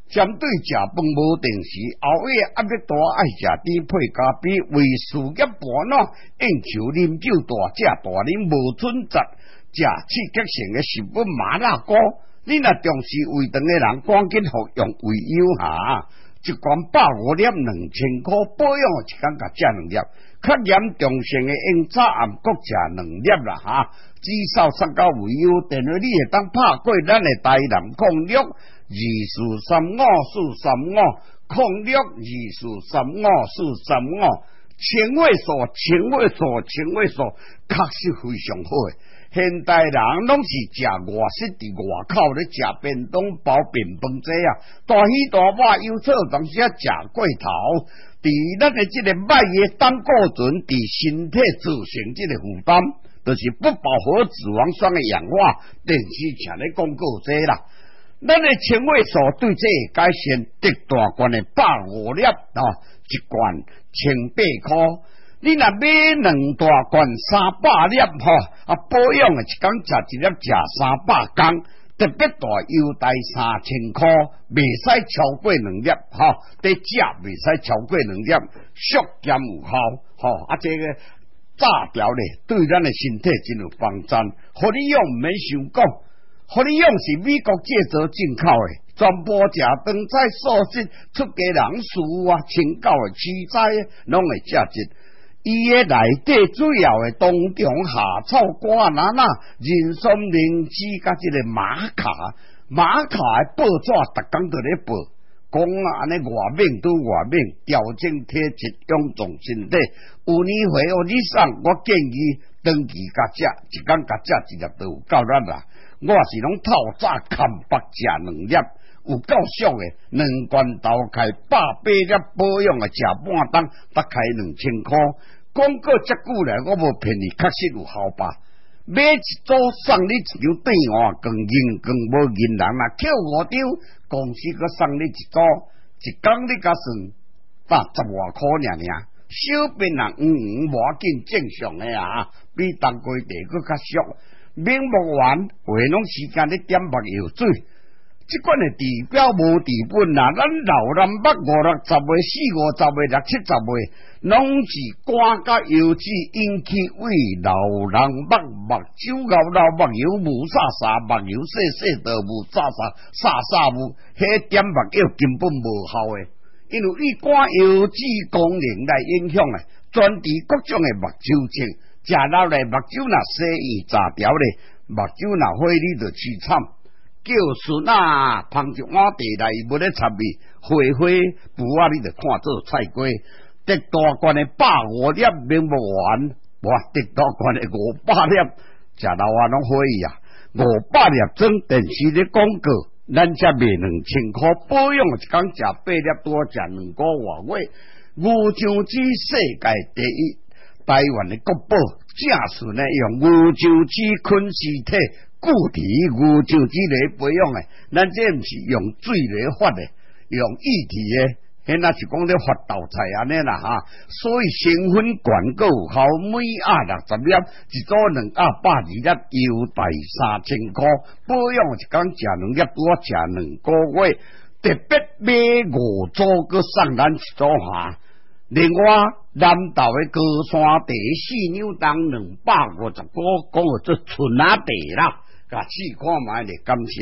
针对食饭无定时，后夜压力大，爱食甜配咖啡，为事业烦恼，应酬啉酒大食大啉，无准则食刺激性的食物麻辣锅。你若重视胃肠的人，赶紧服用胃优哈，一罐百五粒两千块，保养一工甲食两粒。较严重性的用早暗各食两粒啦哈。至少三到胃优，电话你会当拍过咱的台南控六。二四三五四三五控六二四三五四三五，千位数千位数千位数，确实非常好诶。现代人拢是食外食，伫外口咧食便当包便饭济啊，大鱼大肉有错，当时啊食过头。伫咱诶即个歹诶胆固醇，伫身体造成即个负担，就是不饱和脂肪酸诶氧化，电视前咧广告济啦。咱的纤维素对这个改善，得大罐的百五粒啊，一罐千八块。你若买两大罐三百粒吼，啊保养的一工食一粒，食三百工，特别大优待三千块，袂使超过两粒吼，得食袂使超过两粒，速减有效吼。啊，这个炸条咧，对咱的身体真有帮助，互你用唔免想讲。互你用是美国制造进口的，全部食饭菜、素食、出家人素啊、清教的蔬菜，拢会食一。伊的内底主要的当中夏草、瓜兰啊、人参、灵芝甲即个玛卡，玛卡的报纸逐工都咧报，讲啊安尼外面拄外面调整体质、养壮身体。有年回哦，你送我建议长期甲食，一工甲食一粒都有够咱啦。我是拢透早看白食两粒，有够俗的，两罐豆开百八粒保养的，食半当，得开两千块。广告遮久来，我无骗你，确实有效吧？买一组送你一张电话，更硬更无银人啦，扣五张，公司佮送你一组，一工你甲算百十外块尔尔。小病人嗯嗯无要紧，正常的啊，比当归地佮较俗。明目丸话拢时间咧点目药水，即款的治标无治本啦。咱老人捌五六十岁、四五十岁、六七十岁，拢是肝甲油脂引起胃老人捌目睭老老目油无啥啥，目油细细的无啥啥啥啥无，迄点目药根本无效的，因为以肝油脂功能来影响诶，专治各种的目睭症。食老咧目睭若洗伊炸条咧，目睭若火你就凄惨。叫孙啊，芳一碗地内无咧插味，花花布啊，你就看做菜瓜。得大罐的百五粒明目丸，哇！得大罐的五百粒，食老啊拢可以啊。五百粒装电视咧广告，咱才卖两千块，保养一工食八粒多，食两个外月。牛樟芝世界第一。台湾的国宝正顺呢，用牛樟芝昆尸体固体牛樟芝来培养的，咱这毋是用水来发的，用液体的，迄那是讲咧发豆菜安尼啦哈。所以成分管够有效，每盒六十粒，一组两盒百二粒，优待三千块，保养一工食两粒，多食两个月，特别买五组佮送咱一组哈。另外，南投的高山地四扭当两百五十个，讲个做春啊地啦，甲试看卖咧，感谢。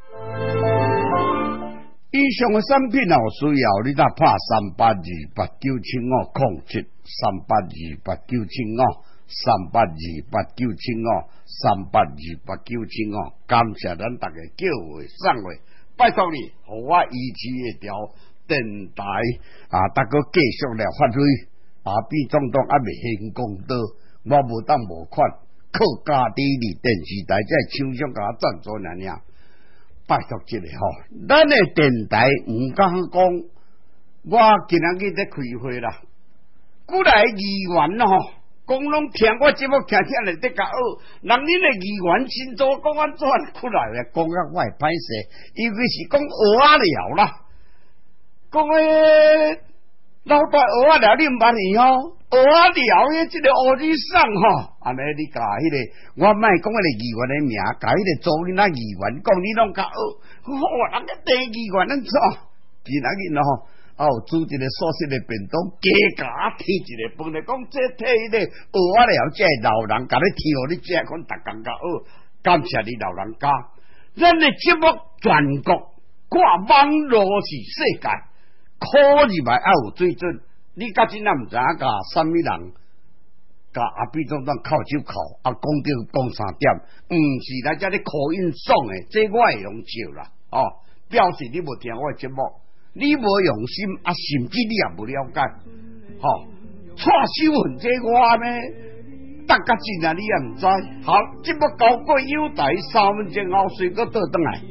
以上的产品有需要，你若拍三八二八九七五空七三八二八九七五三八二八九七五三八二八九七五，感谢咱大家叫话送话，拜托你，互我维持一条。电台啊，大哥继续来发挥，啊，比总统还未成功到，我无当无款，靠家己哩电视台在厂商甲我赞助尔尔，拜托一个吼，咱的电台唔敢讲，我今仔日在开会啦，古来议员吼，讲拢听我节目听听来得甲学，人恁的议员真做讲安怎出来的，讲啊我会歹势，尤其是讲学啊了啦。讲诶，老大蚵仔了，你毋捌伊吼？蚵仔了诶，即个乌子送吼，安尼你甲迄个，我莫讲迄个议员诶名，甲迄个做囡仔议员讲，你拢甲学，好，人家第议员咱做， 今仔日咯，啊有煮一个素食的便当，加加摕一个饭来讲，这摕迄个蚵仔了，这老人甲你听互你食，看逐工甲学，感谢你老人家。咱的节目全国挂网络是世界，可入来还有水准。你甲真啊毋知影甲啥物人？甲阿比总当靠手靠，啊讲着讲三点，毋是来遮咧口音爽诶，这我会用笑啦，哦，表示你无听我诶节目，你无用心，啊甚至你也无了解，吼、哦，蔡秀文这我呢，大家真啊你也毋知，好，节目交过优待三分钟后，随个倒转来。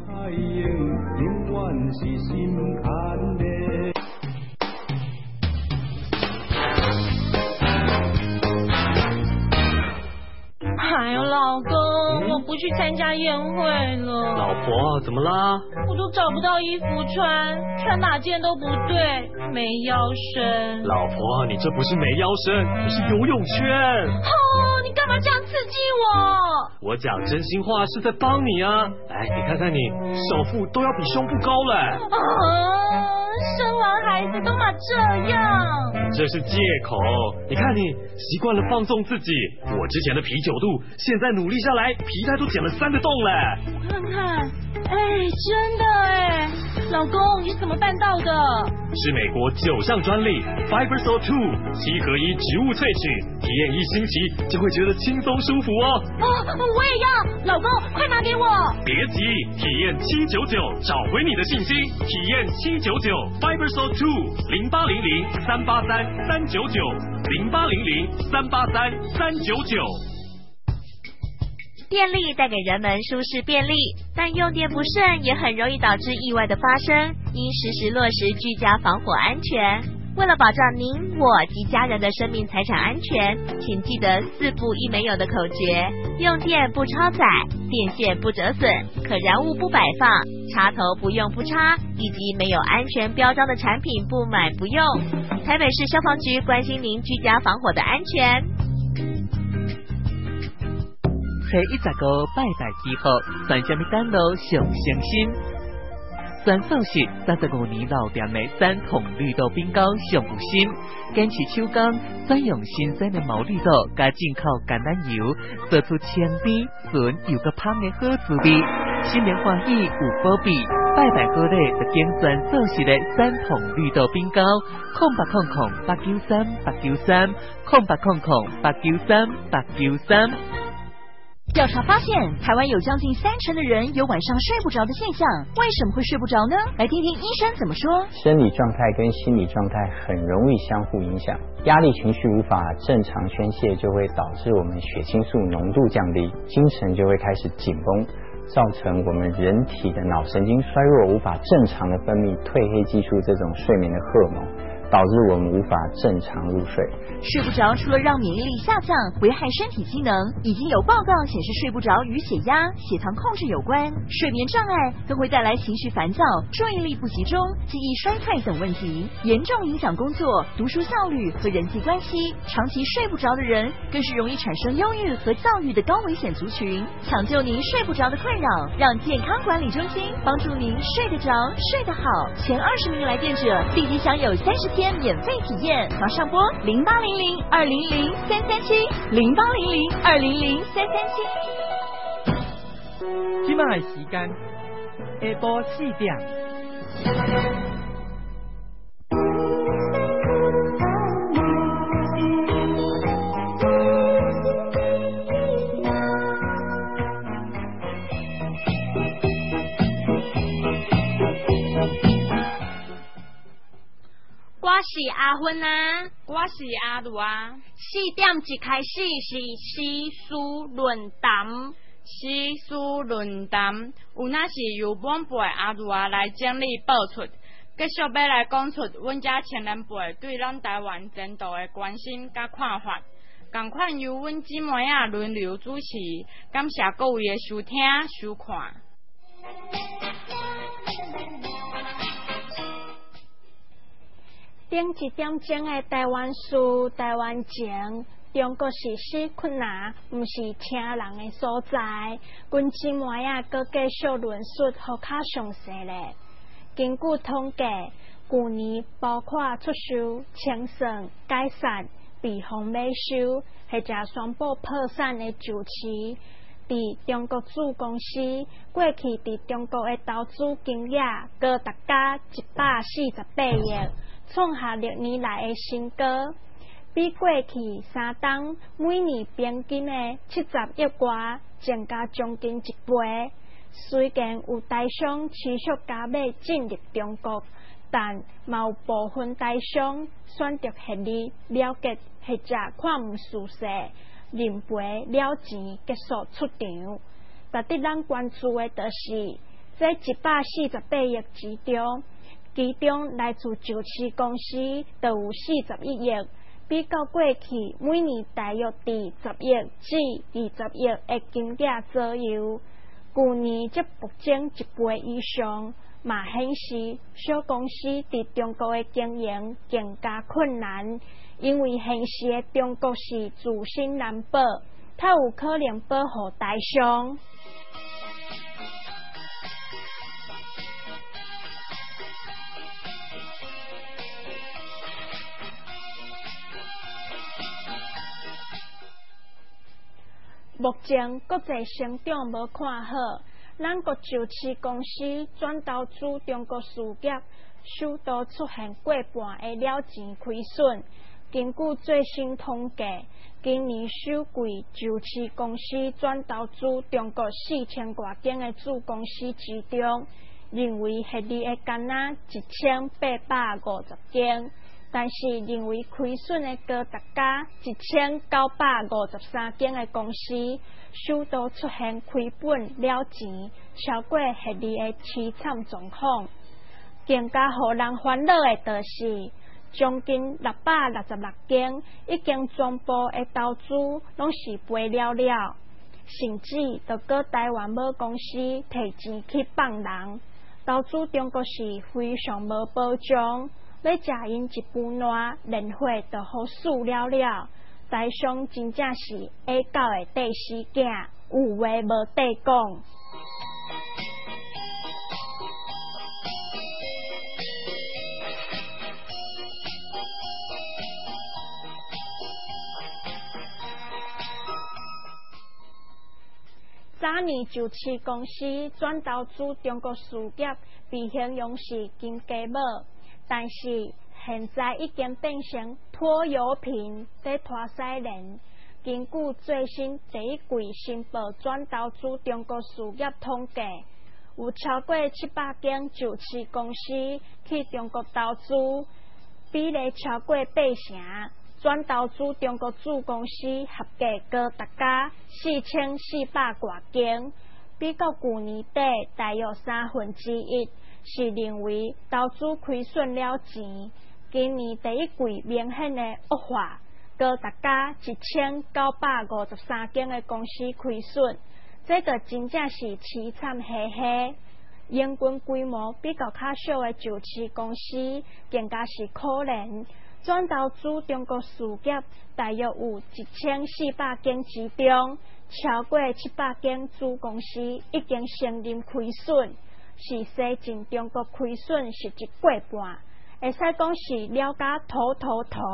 哎呦，老公，我不去参加宴会了。 老婆，怎么啦？ 我都找不到衣服穿，穿哪件都不对，没腰身。 老婆，你这不是没腰身，这是游泳圈。 哦，你干嘛这样刺激我？ 我讲真心话是在帮你啊！来，你看看你，手腹都要比胸部高了。 啊，生完孩子都嘛这样。 这是借口，你看你习惯了放纵自己，我之前的啤酒肚，现在努力下来，皮带都减了三个洞了。 我看看，哎，真的哎，老公你是怎么办到的？ 是美国九项专利 Fibersol Two 七合一植物萃取，体验一星期就会觉得轻松舒服哦。 哦，我也要，老公快拿给我。 别急，体验七九九，找回你的信心。体验七九九 Fibersol Two 零八零零三八三三九九零八零零三八三三九九。 电力带给人们舒适便利，但用电不慎也很容易导致意外的发生，应时时落实居家防火安全。为了保障您我及家人的生命财产安全，请记得四不一没有的口诀：用电不超载，电线不折损，可燃物不摆放，插头不用不插，以及没有安全标章的产品不买不用。台北市消防局关心您居家防火的安全。 初一十五拜拜祈福，选什么灯笼上诚心？选素食三十五年老店的三桶绿豆冰糕上有心，坚持手工，选用新鲜的毛绿豆加进口橄榄油，做出清甜纯又个香的好滋味。新年欢喜有保庇，拜拜好礼就精选素食的三桶绿豆冰糕，空八空空八九三八九三，空八空空八九三八九三。 调查发现，台湾有将近三成的人有晚上睡不着的现象，为什么会睡不着呢？来听听医生怎么说。 生理状态跟心理状态很容易相互影响，压力情绪无法正常宣泄，就会导致我们血清素浓度降低，精神就会开始紧绷，造成我们人体的脑神经衰弱，无法正常的分泌褪黑激素这种睡眠的荷尔蒙，导致我们无法正常入睡。 睡不着除了让免疫力下降，危害身体机能，已经有报告显示睡不着与血压、血糖控制有关。睡眠障碍更会带来情绪烦躁、注意力不集中、记忆衰退等问题，严重影响工作、读书效率和人际关系。长期睡不着的人，更是容易产生忧郁和躁郁的高危险族群。抢救您睡不着的困扰，让健康管理中心帮助您睡得着、睡得好。前二十名来电者立即享有三十天免费体验，马上拨零八零零二零零三三七零八零零二零零三三七。 今晚的时间下晡四点。 我是阿芬啊，我是阿如啊。四点一开始是时事论坛，时事论坛有那是由阮辈阿如啊来整理报出，继续要来讲出阮家前人辈对咱台湾前途的关心甲看法。同款由阮姊妹啊轮流主持，感谢各位的收听收看。 顶一点钟的台湾事、台湾情，中国是死困难，毋是听人的所在。阮姊妹啊，阁继续论述，好较详细咧。 根据统计，去年包括出售、清算、解散、被封买收或者宣布破产的酒企，伫中国子公司过去伫中国的投资金额高达到一百四十八亿，创下六年来的新高，比过去三档每年平均的七十亿外增加将近一倍。虽然有台商持续加码进入中国，但嘛有部分台商选择合理了结或者看唔舒适，认赔了钱结束出场。值得咱关注的就是，这一百四十八亿之中，其中来自酒企公司就有四十一亿，比较过去每年大约伫十亿至二十亿的金额左右。去年则暴增一倍以上，嘛显示小公司伫中国的经营更加困难，因为现时的中国是自身难保，它有可能保护台商。目前国际成长无看好，咱国酒企公司转投资中国事业，首度出现过半的了钱亏损。根据最新统计，今年首季酒企公司转投资中国四千多间的子公司之中，认为合理的干那一千八百五十间。但是认为亏损的高达到一千九百五十三间的公司，首度出现亏本了钱超过合理的凄惨状况。更加让人烦恼的就是将近六百六十六间已经全部的投资拢是赔了了，甚至就搁台湾某公司提钱去放人，投资中国是非常无保障。要食因一杯烂，连血都好输了了。台商真正是下狗的第四囝，有话无地讲。早年酒企公司转投资中国事业，被形容是金鸡母。但是现在已经变成拖油瓶在拖西人。根据最新第一季申报转投资中国事业统计，有超过七百间酒企公司去中国投资，比例超过八成。转投资中国子公司合计高达到四千四百多间，比较去年底大约三分之一。是认为投资亏损了钱，今年第一季明显的恶化，高达到一千九百五十三间的公司亏损，这个真正是凄惨兮兮。营运规模比较较小的酒企公司更加是可怜，转投资中国事业大约有一千四百间之中，超过七百间子公司已经承认亏损。是西进中国亏损是一过半，会使讲是了解头头头。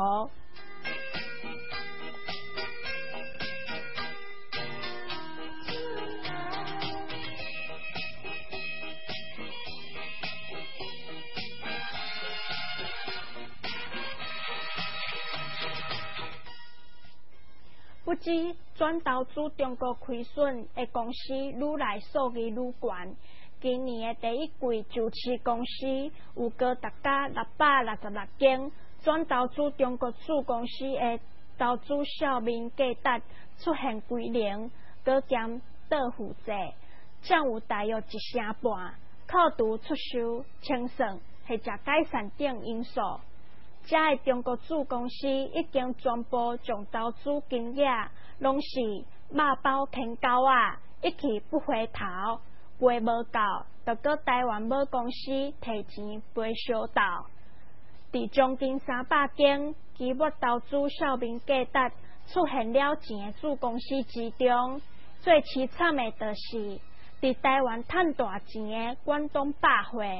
不知转投资中国亏损的公司愈来数字愈悬。今年的第一季酒企公司有高达到六百六十六间，转投资中国子公司的投资效面价值出现归零，搁减倒负债，占有大约一成半。扣除出售、清算或者解散等因素，这的中国子公司已经全部将投资金额拢是肉包啃狗啊，一去不回头。赔无够，就搁台湾某公司提钱赔小到。伫将近三百间期末投资效面价值出现了钱的子公司之中，最凄惨的就是伫台湾赚大钱的广东百货，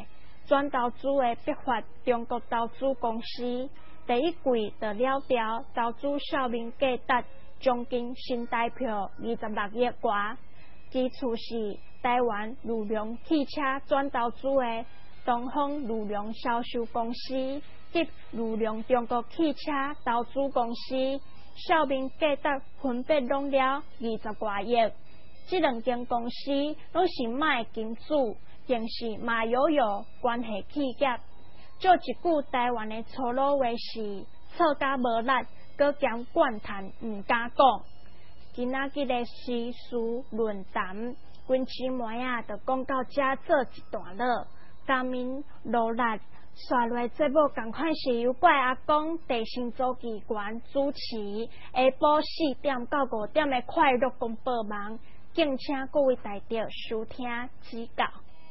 转投资的必发中国投资公司，第一季就了掉投资小面价值将近新台币二十六亿元，其次是台湾陆良汽车转投资的东方陆良销售公司及陆良中国汽车投资公司，小面价值分别拢了二十多亿。这两间公司拢是卖金主，更是马友友关系企业。做一句台湾的粗鲁话是错甲无力，搁兼惯谈唔敢讲。今仔日的时事论坛，阮姊妹啊，就讲到遮做一段落。下面落力刷落节目，共款是由怪阿公地心组技员主持，下晡四点到五点的快乐公播网。敬请各位大众收听指教。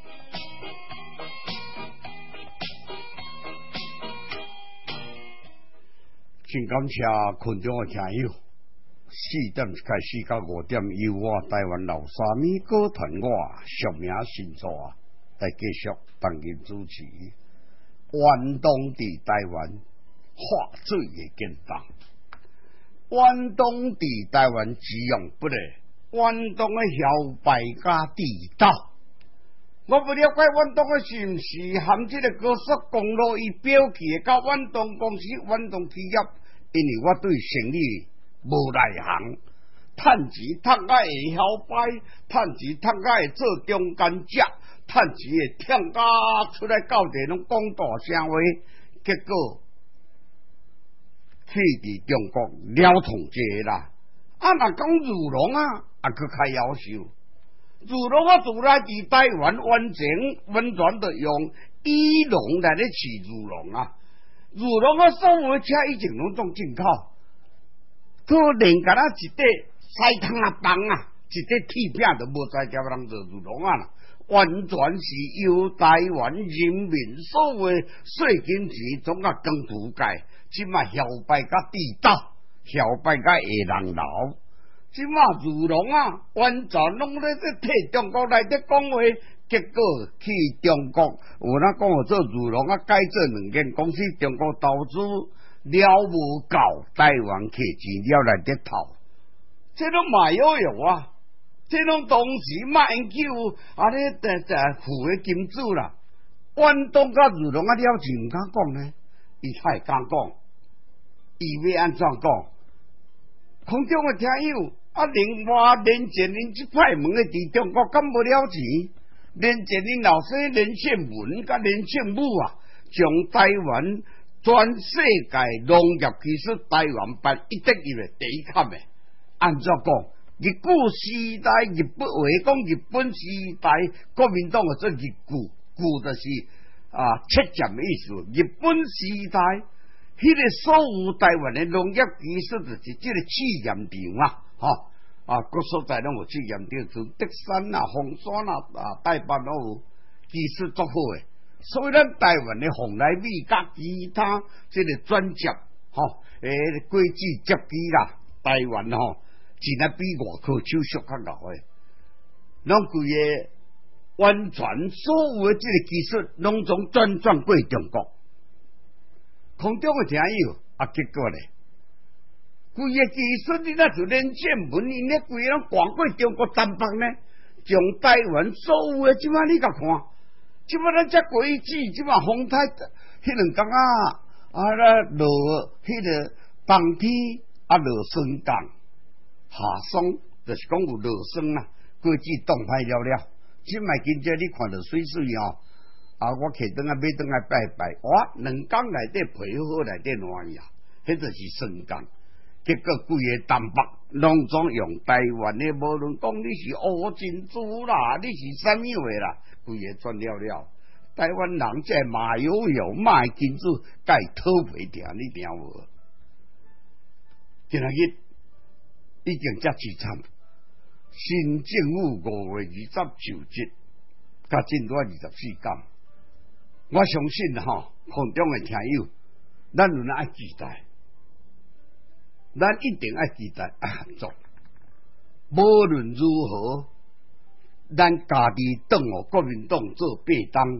真感谢群众的听友，四点开始到五点由我台湾老三米歌团我俗名新作啊，来继续担任主持。远东伫台湾化水的建档，远东伫台湾只用不嘞。远东的小白家地道，我不了解远东的是毋是含这个高速公路伊标记的到远东公司、远东企业，因为我对生意无内行，趁钱趁甲会晓摆，趁钱趁甲会做中间者，趁钱会听甲出来到地拢讲大声话，结果去伫中国了同济啦。啊，若讲如龙啊！啊，佮较夭寿。如龙啊，自来伫台湾完整完全的用伊龙来咧饲如龙啊。如龙啊，所有车以前拢总进口，可连甲咱一块西汤啊棒啊，一块铁片都无在叫人做如龙啊啦，完全是由台湾人民所有税金钱总甲光土界，即卖小白甲地道，小白甲下人楼。即马如龙啊，完全拢咧替中国来咧讲话，结果去中国有哪讲做如龙啊，改做两间公司，中国投资了无够，台湾摕钱了来咧投，这拢卖有用啊！这拢当时卖研究啊咧，在在付嘅金主啦，远东甲如龙啊了钱唔敢讲呢，伊太敢讲，伊要安怎讲？空中嘅听友。啊！另外，连前恁即派门的伫中国敢无了钱？连前恁老师连胜文甲连胜武啊，将台湾全世界农业技术台湾办一等一的第一卡的。按照讲，日据时代，日本话讲日本时代，国民党的做日据，据就是啊切占的意思。日本时代，迄、那个所有台湾的农业技术就是即个试验场啊。吼、哦、啊，各所在拢有试验场，像德山啊、凤山啊、啊台北拢有技术足好诶。所以咱台湾的红来米甲其他即个专接吼，诶、哦，国际接机啦，台湾吼、哦，真啊比外口手续较牛诶。拢规个完全所有诶即个技术，拢总转转过中国。空中诶听友啊，结果咧。规个技术，你那就连线文，因咧规个拢广过中国东北呢，将台湾所有的即摆你甲看，即摆咱只国际，即摆风台，迄两工啊，啊啦落迄个冬天啊落霜降，下霜就是讲有落霜啦，国际动歹了了，即摆今朝你看到水水哦，啊我摕转来买转来拜拜，哇，两工内底配好内底暖呀，迄就是霜降。结果规个东北拢总用台湾的，无论讲你是乌珍珠啦，你是啥物话啦，规个转了了。台湾人这马友友卖金子，该讨赔听你听无？今仔日已经遮凄惨，新政府五月二十就职，甲进度二十四天。我相信吼，空中的听友，咱有哪爱期待？咱一定爱期待爱合作，无论如何，咱家己党哦，国民党做八党，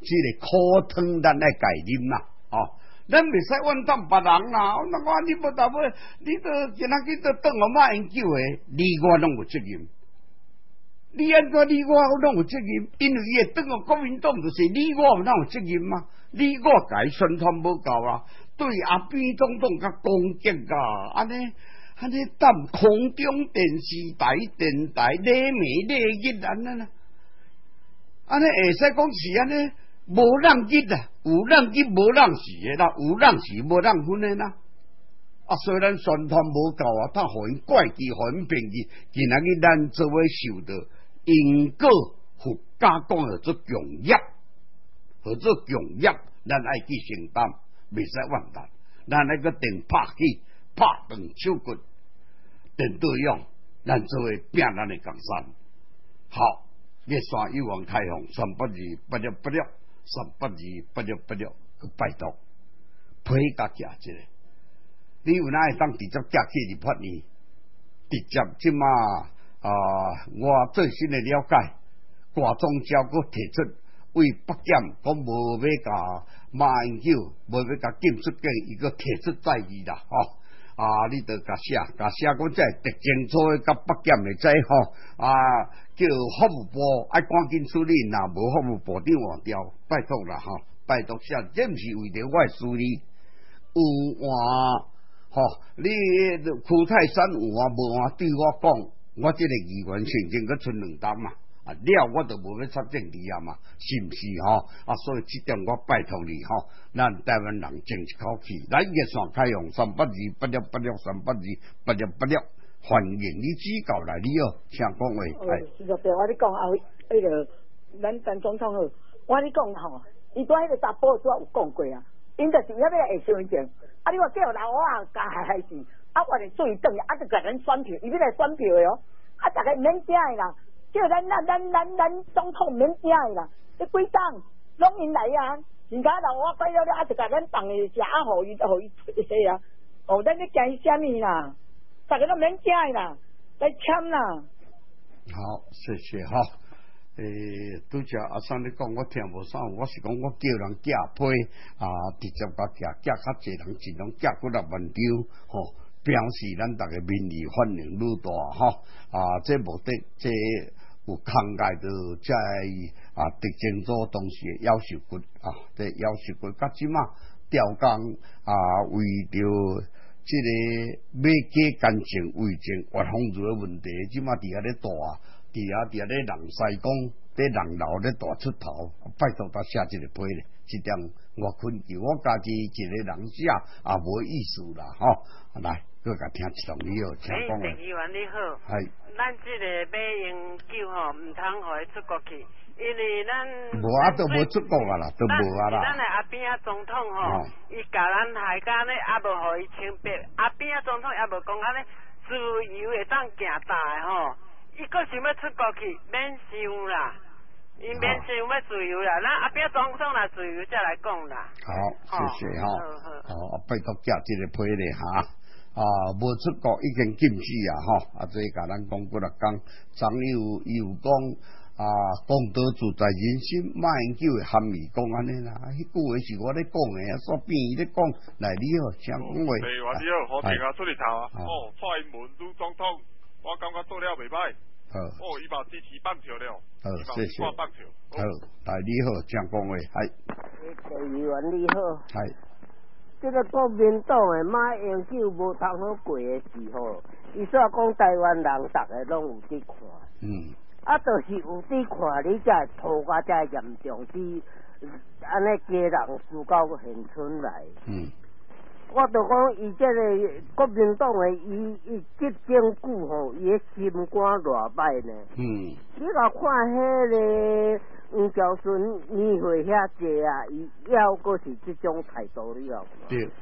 这个苦汤咱来改啉啦，哦。咱袂使怨叹别人啦，那我你无大尾，你都今仔日都当我马研究诶，你我拢有责任。你安怎你我拢有责任？因为伊会当我国民党就是你我哪有责任吗？你我甲伊宣传无够啦，对阿扁总统甲攻击啊，安尼安尼当空中电视台、电台咧暝咧日安尼啦，安尼会使讲是安尼。无人日啊，有人日无人时诶啦，有人时无人分诶啦。啊，虽然宣传无够啊，但互因怪奇，互因骗去，今仔日咱做伙受到因果佛家讲诶做强业，或做强业，咱爱去承担，袂使怨叹。咱那个电拍起，拍断手骨，电对用，咱做伙拼咱诶江山。好，月山有望太阳，三不二不了不了。三不二不了不了，去拜托，批甲寄一个。你有哪会当直接寄去立法院？直接即马啊，我最新的了解，瓜中交阁提出为北检讲无要甲马英九，无要甲禁出境，伊个提出再议啦，吼、哦。啊，你着甲写，甲写讲即特清楚诶，甲北检会知吼啊，叫法务部爱赶紧处理，若无法务部长换掉，拜托啦吼，拜托写，这毋是为着我诶私利，有换吼，你区泰山有换无换对我讲，我即个议员先前阁剩两担嘛。啊了，我就无要插政治啊嘛，是毋是吼？啊，所以即点我拜托你吼，咱台湾人争一口气，来月线开用三不二不了不了三不二不了不了，欢迎你指教来你哦，请讲话。 哦，是就对我你讲啊，迄个咱陈总统好，我你讲吼，伊对迄个查甫拄有讲过啊，因就是遐要会伤情，啊，你话叫老啊，加害害死，啊，我哋注意等啊，就甲咱选票，伊要来选票的哦，啊，大家免惊的啦。叫咱咱咱咱咱总统免惊的啦，你几党拢因来啊，人家老我拜了了，啊就甲咱放的食啊，互伊互伊迄啊，哦，咱咧惊伊啥物啦？大家都免惊的啦，来签啦。 好，谢谢哈。诶，拄则阿三你讲，我听无啥，我是讲我叫人寄批啊，直接甲寄寄较济人，尽量寄几六万张，吼、哦，表示咱逐个民意反应愈大吼、哦、啊，这目的这。有慷慨着在啊，狄政组当时的要求骨啊，这要求骨甲即马调工啊，为着即个要解感情为情越风雨的问题，即马伫遐咧大，伫遐伫遐咧人西讲，咧人老咧大出头，拜托他写一个批咧，即点我困求我家己一个人写也无意思啦，吼、哦，来。佮甲听一段你哦，请讲诶。 议员你好， 系。 咱即个马英九吼，毋通互伊出国去，因为咱无啊，都无出国啊啦，都无啊啦。 咱诶阿扁仔总统吼，伊甲咱害甲呢，也无互伊清白。阿扁仔总统也无讲安尼自由会当行大诶吼，伊阁想要出国去，免想啦，伊免想要自由啦。咱阿扁总统若自由才来讲啦。 好，谢谢哈。好，好，拜托寄即个批咧哈。啊，无出国已经禁止啊！吼，啊，这甲咱讲几落讲，昨有伊有讲啊，公道自在人心，马英九的含义讲安尼啦。迄句话是我咧讲的啊，所变伊咧讲来你好，请讲话。 对，话你好，好听啊，出嚟头啊！哦，蔡英文女总统，我感觉做了袂歹。好。哦，伊嘛支持棒球了。好，谢谢。棒球。好， 来你好，请讲话，系。 议员你好。 系。 这个国民党的马英九无通好过的时候，伊说讲台湾人逐个拢有伫看，嗯，啊，就是有伫看，你才拖甲遮严重，是安尼家人输到现村来，嗯，我就讲伊这个国民党的伊伊执政久吼，伊的心肝偌歹呢，嗯，你甲看迄个。黄兆顺议会遐济啊，伊要阁是即种态度了。对。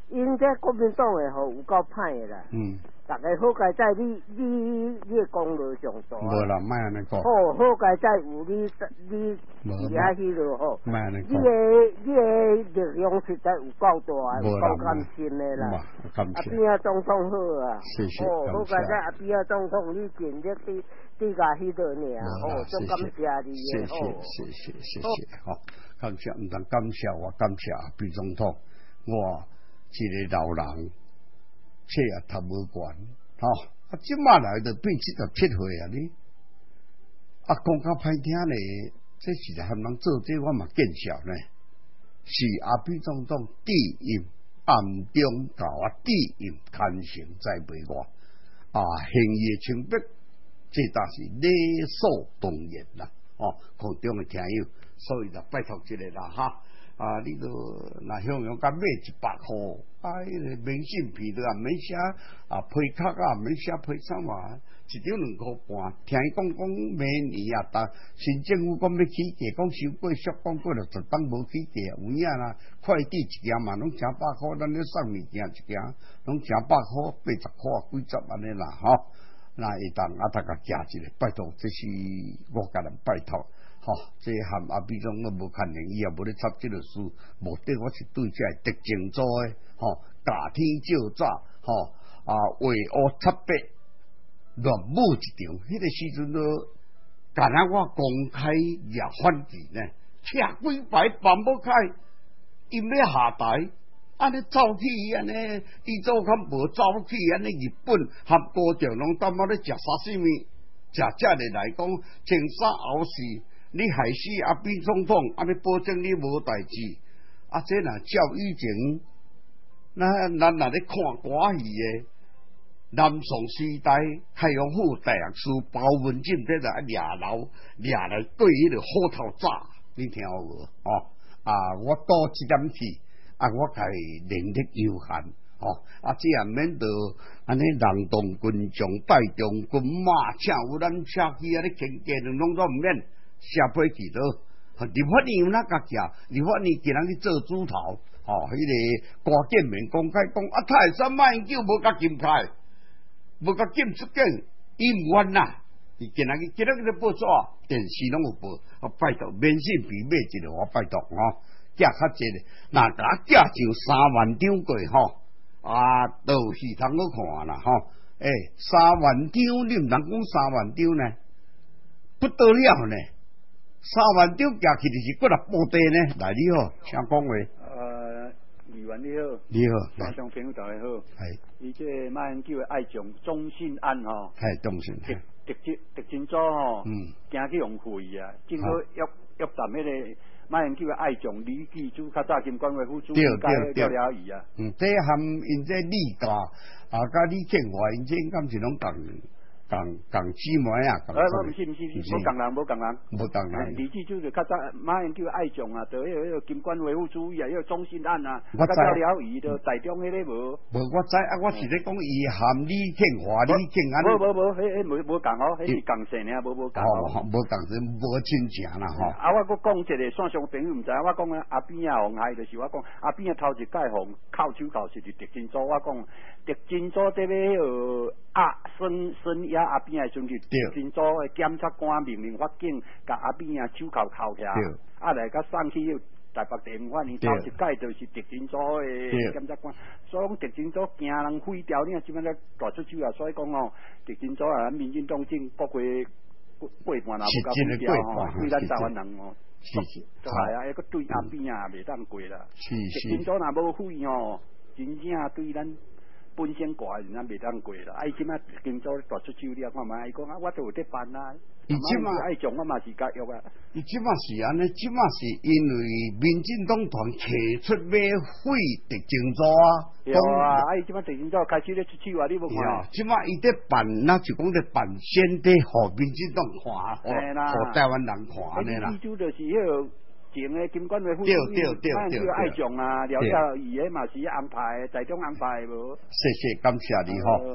因这国民党诶吼有够歹诶啦。嗯。大家好该在你你你诶功劳上大。 无啦，莫安尼讲。 好好该在有你你其他迄落吼。 莫安尼讲。 你诶你诶力量实在有够大，有够甘心诶啦。 感谢。 阿扁啊总统好啊。 谢谢。 哦，好该在阿扁啊总统你尽力伫伫甲迄落尔，哦，足感谢你诶。 谢谢谢谢谢谢，好，感谢毋通感谢我，感谢阿扁总统，我一个老人。册也读无悬，吼、哦！啊，即马来就变七十七岁啊！你啊，讲较歹听咧，这是含人做这，我嘛见笑呢。是阿扁总统第一暗中教啊，第一牵成栽培我啊，行业清白，这倒是理所当然啦。哦，空中的听友，所以就拜托一个啦，哈。啊！你都若向阳甲买一百箍，啊，迄个明信片都啊免写啊批卡啊，免写批啥嘛，一张两箍半。听伊讲讲明年啊，但新政府讲要起价，讲收过缩讲过了，就当无起价。有影啦，快递一件嘛，拢成百箍，咱咧送物件一件，拢成百箍、八十箍、几十安尼啦，吼。那会当啊，大家加一个，拜托，这是我甲人拜托。吼、哦，这含阿扁总我无牵连，伊也无咧插即个事，目的我是对这特警组诶，吼、哦，假天照早，吼、哦、啊，为恶插白，乱舞一场，迄、那个时阵都，敢若我公开也反击呢，车几排放不开，因要下台，安尼走去安尼，伊做较无走去安尼，日本和高长拢当我咧食啥物，食食嚟来讲，前三后四。你害死阿扁总统，安尼保证你无代志。啊，这若照以前，咱咱若咧看歌戏诶，南宋时代太阳府大学士包文婧在来掠楼掠来对迄个虎头炸，你听有无？哦，啊，我多一点去，啊，我家能力有限。哦，啊，这也免得安尼人动群众带动军马，请有咱车去啊，咧经过拢都毋免。下飞机都，立法院有哪家行？立法院今人去做主头，吼、哦，迄、那个郭建明公开讲，啊，泰山马英九无甲禁开，无甲禁出境，伊毋愿啦。伊今人去，今日去报纸、电视拢有报，啊，拜托，免信片买一个，我拜托哦，寄较济咧，若甲寄上三万张过吼，啊，都是通好看啦吼，诶、欸，三万张你毋通讲三万张呢，不得了呢。三万张寄去就是过来报地呢，来你好，请讲话。 呃，议员你好， 你好， 观众朋友大家好。 系， 伊这马英九的爱将中信案吼， 系中信， 特特特特侦组吼， 嗯， 惊去用会啊，经过约约谈迄个马英九的爱将李记主较早金管会副主任甲了了伊啊。 嗯，这含因这李家啊，甲李建华因这敢是拢共。共共姊妹啊， 呃，我毋是毋是，无共人，无共人， 无共人。 李记就是较早马英九爱将啊，就迄个金管维护主义啊，迄个中信案啊， 我知了了伊就台中迄个无。 无我知啊，我是咧讲伊含李建华、李建安。 无无无，迄迄无无共哦，迄是共姓尔，无无共哦。 无共姓，无亲情啦吼。 啊，我搁讲一个线上朋友毋知，我讲阿扁啊，红海就是我讲阿扁啊，头一届红靠手靠是伫特侦组，我讲特侦组这边个啊，孙孙亚阿扁的阵去。特侦组的检察官命令法警，甲阿扁啊手铐铐起来，啊来甲送去台北地方法院，头一届就是特侦组的检察官，所以讲特侦组惊人毁掉，你看即摆咧大出手啊，所以讲哦，特侦组啊，民进党政国会过半啊，无甲毁掉吼，对咱台湾人哦， 是是， 就系啊，一个对阿扁啊袂当过啦， 是是， 特侦组若无毁哦，真正对咱。本身挂人咱袂当过啦，啊！伊即摆今朝大出手了，看嘛，伊讲啊，我都有得办啦。伊即摆爱将我嘛是甲约啊。 伊即摆是安尼，即摆是因为民进党团提出要废特侦组啊。 对啊，啊！伊即摆特侦组开始咧出手啊，你无看？ 即摆伊咧办，那就讲咧办先得互民进党看，互互台湾人看安尼啦。 意思就是迄个。前个金管会副主任， 马英九爱将啊，了了伊个嘛是安排，台中安排无。 谢谢，感谢你吼。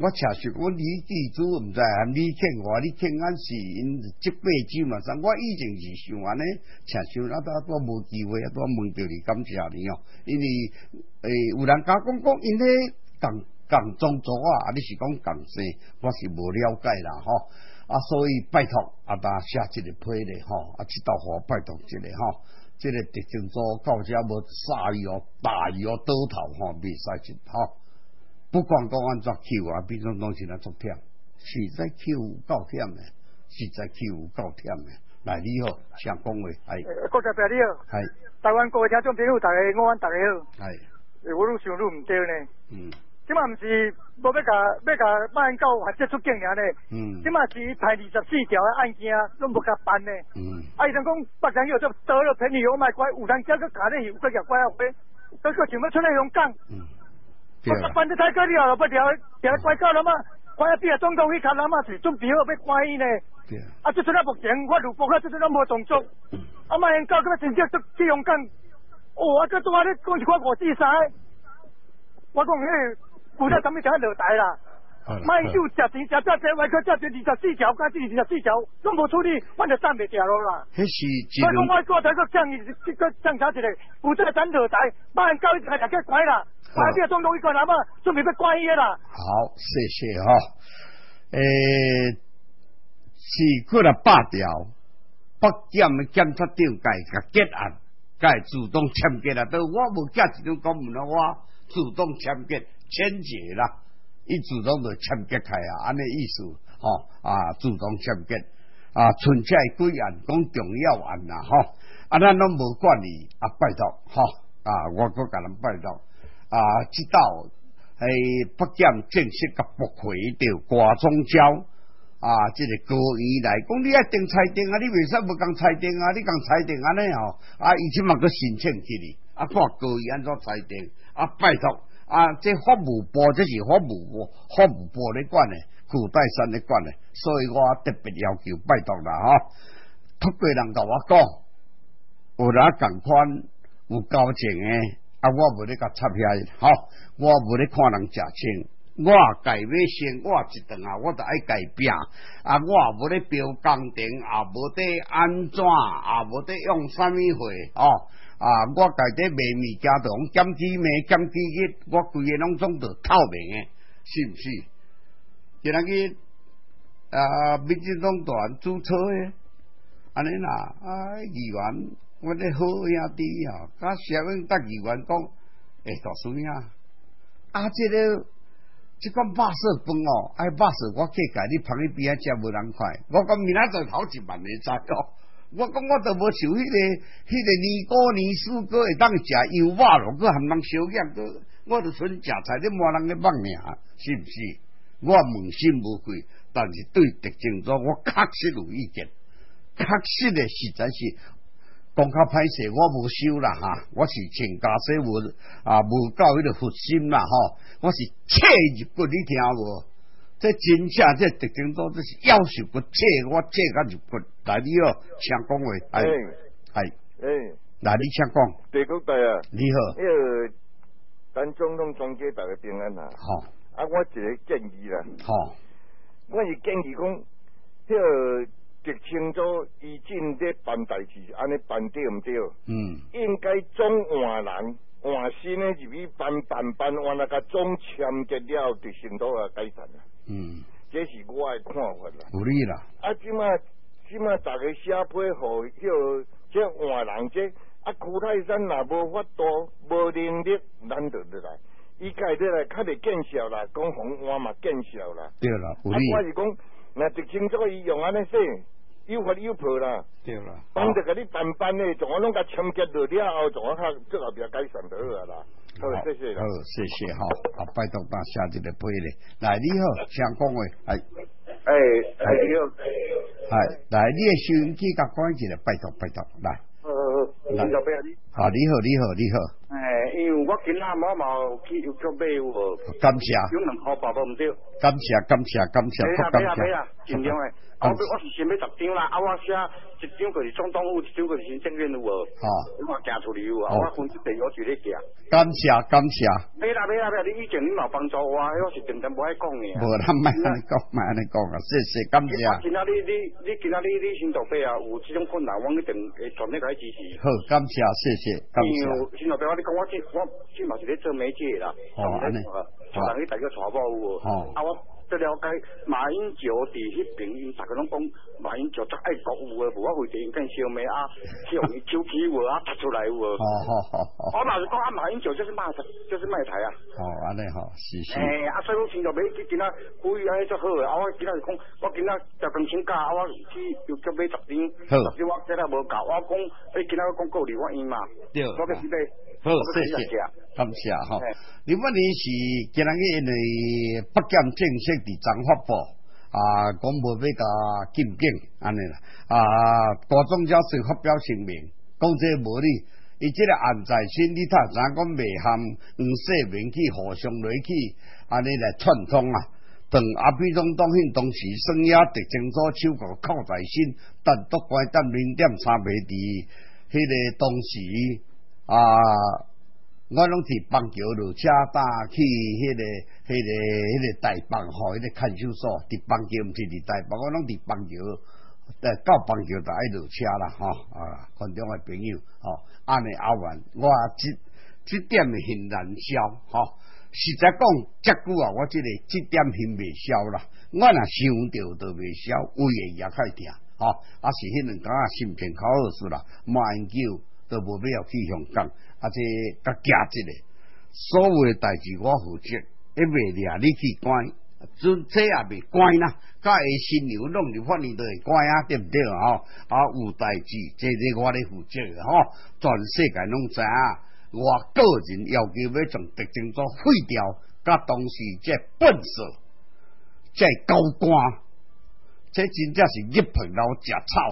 我查实我李地主毋知啊，你欠我，你欠俺是因即八九嘛，我以前是想安尼，查想啊，都都无机会啊，都问着你感谢你哦。因为诶、欸，有人甲讲讲因迄共共种族啊，你是讲共姓，我是无了解啦吼。啊，所以拜托啊，大写一个批咧吼，啊，即道互拜托一个吼，即、這个特征组到遮无杀伊哦，打伊哦，倒头吼，袂使去吼。不管讲安怎 Q 啊，比种东西来做忝，实在 Q 够忝诶，实在 Q 够忝诶。来，你好，想讲话，系。 国家爸你好。 系。 台湾各位听众朋友，大家午安，大家好。 系。 我愈想愈毋对呢。 嗯。 即嘛毋是无要甲要甲马英九还接出境尔呢。 嗯。 即嘛是排二十四条的案件，拢无甲办呢。 嗯。 啊，伊通讲北江有做得了便宜，我卖乖，有人遮个假咧，有个夹乖啊回，个个想要出来香港。 嗯。 我办得太过了，不条条怪到了嘛，关啊比啊总统去看，那嘛是准备好要关伊呢。啊，即阵啊目前我如果啊即阵啊无动作，啊马英九咁啊真正都去香港，哦啊个拄啊咧讲一款五四三，我讲迄古仔什么就落台啦。马英九食钱食只只外口只只二十四条，加至二十四条，拢无处理，我就站袂掉咯啦。 迄是所以讲我过台个建议，即个政策一个，古仔咱落台，马英九一直大家关啦。快啲总统一个人嘛，准备要关伊啦。 好，谢谢哈。诶、欸，是过了八条，北检的检察长该甲结案，该主动签结啦。都我无寄一张公文啊，我主动签结签结啦，伊主动就签结开啊，安尼意思吼啊，主动签结啊，剩下几案讲重要案啦吼，啊咱拢无管理啊，拜托吼啊，我搁甲人拜托。啊，知道诶，北检正式甲驳回着瓜中礁啊，即、這个高院来讲，你一定裁定啊，你袂使无讲裁定啊，你讲裁定安尼吼，啊，伊即嘛个申请去哩，啊，看高院安怎裁定，啊，拜托啊，这法务部这是法务部，法务部咧管诶，古代山咧管诶，所以我特别要求拜托啦吼，托过人甲我讲，有人共款有交情诶。啊！我无咧甲插遐，吼、哦！我无咧看人食清，我家要生，我一顿啊，我就爱家拼。啊！我也无咧标工程，也无得安怎，也无得用啥物货，哦！啊！我家底卖物件就讲减几暝、减几日，我规个拢总着透明诶，是毋是？今仔日啊，民进党团注册诶，安尼啦，啊，议员。我咧好兄弟啊，甲社员甲议员讲，会读书呀。啊，这个即款肉色饭哦，爱肉色我计价，你旁边边仔食无人快。我讲明仔载头一万个菜哦，我讲我都无像迄、那个迄、那个年糕年酥糕会当食油肉咯，佮含人烧咸，佮我著纯食菜，你骂人咧放尔，是毋是？我问心无愧，但是对特征组我确实有意见，确实诶实在是。讲较歹势，我无收啦哈，我是全家洗无啊无够迄个佛心啦吼，我是切入骨，你听无？这真正这特征组这是要求骨切，我切甲入骨。来，你好，请讲话，系系， 诶， 来你请讲。 地国大啊， 你好， 迄个咱总统全家大家平安啊。 好， 啊，我一个建议啦。 好， 我是建议讲，迄个。特清楚伊正在办代志，安尼办对毋对？ 嗯， 应该总换人换新的入去办办办，完了甲总签结了，就成都啊改善啦。 嗯， 这是我的看法啦。 有理啦。 啊，即马即马大家写配互迄个这换人这啊，区泰山若无法度、无能力，咱就落来。伊家己来较袂见效啦，讲红换嘛见效啦。 对啦，有理。 啊，我是讲。那特清楚伊用安尼说，有法有破啦。 对啦。 当着甲你办办的，从我拢甲签结落了后，从我较最后边改善就好啊啦。好，谢谢啦。 好，谢谢哈。啊，拜托大下一个杯咧。来，你好，想讲话，系。 诶，系你好。 系，来，你嘅收音机甲关一个，拜托拜托，来。 呃，你好，你好， 啊，你好，你好，你好。 诶，伊因为我今仔某某去邮局买有无？ 感谢。 有两箍包包毋对。 感谢感谢感谢， 买啊买啊买啊，尽量诶。我我是先买十张啦，啊我写一张就是总统府，一张就是行政院有无？ 哦。 我行出去有啊，我分一地我就咧行。 感谢感谢。 买啦买啦买啦，你以前你嘛帮助我，我是平常无爱讲诶。 无啦，莫安尼讲，莫安尼讲啊，谢谢感谢。 今仔你你你今仔你你新竹北啊，有这种困难，我一定会全力来支持。 好，感谢谢谢感谢。 新竹北我你讲我这我这嘛是咧做媒介啦。 哦，安尼。 带人去大家传播有无？ 哦。 啊我。最了解马英九伫迄边，因大家拢讲马英九足爱国有诶，无我回电跟小妹啊，用伊手机有啊，读出来有无？ 好好好。 我嘛是讲啊，马英九就是卖台，就是卖台啊。 哦，安尼吼，是是。 诶，啊，所以我现在买去今仔故意安尼足好诶，啊，我今仔是讲，我今仔特别请假，啊，我去又叫买十张，十张我今仔无够，我讲，诶，今仔我讲够二我用嘛， 对， 我个是买。 好，谢谢，感谢哈。另外呢是今日因为北检正式伫彰化报啊，讲无要甲禁警安尼啦啊，大总教授发表声明，讲这无理，伊即个案在先你睇知影讲未含黄世明去互相落去安尼来串通啊。当阿扁总统迄当时生涯特征所手个靠在身，单独关等零点三倍伫迄个当时。啊！我拢伫棒球路车搭去迄、那个、迄、那个、迄、那个大棒吼，迄、那个看守所。伫棒球毋是伫大棒，我拢伫棒球，呃，到棒球就爱落车啦，吼啊！观众诶朋友，吼，安尼阿完，我即即点很难消，吼。实在讲，遮久啊，我即、这个即点很袂消啦。我若想着就袂消，胃会也较疼，吼。啊是迄两工啊，心情较好势啦，马英九。都无必要去香港，啊！这甲加一个，所有代志我负责，一袂掠你去关，准这也袂关啦。甲下新娘弄入法院都会关啊，对不对啊？啊，有代志，这这我咧负责的吼，全世界拢知影。我个人要求要从特征组废掉，甲当时这笨手，这高官，这真正是一盆老食草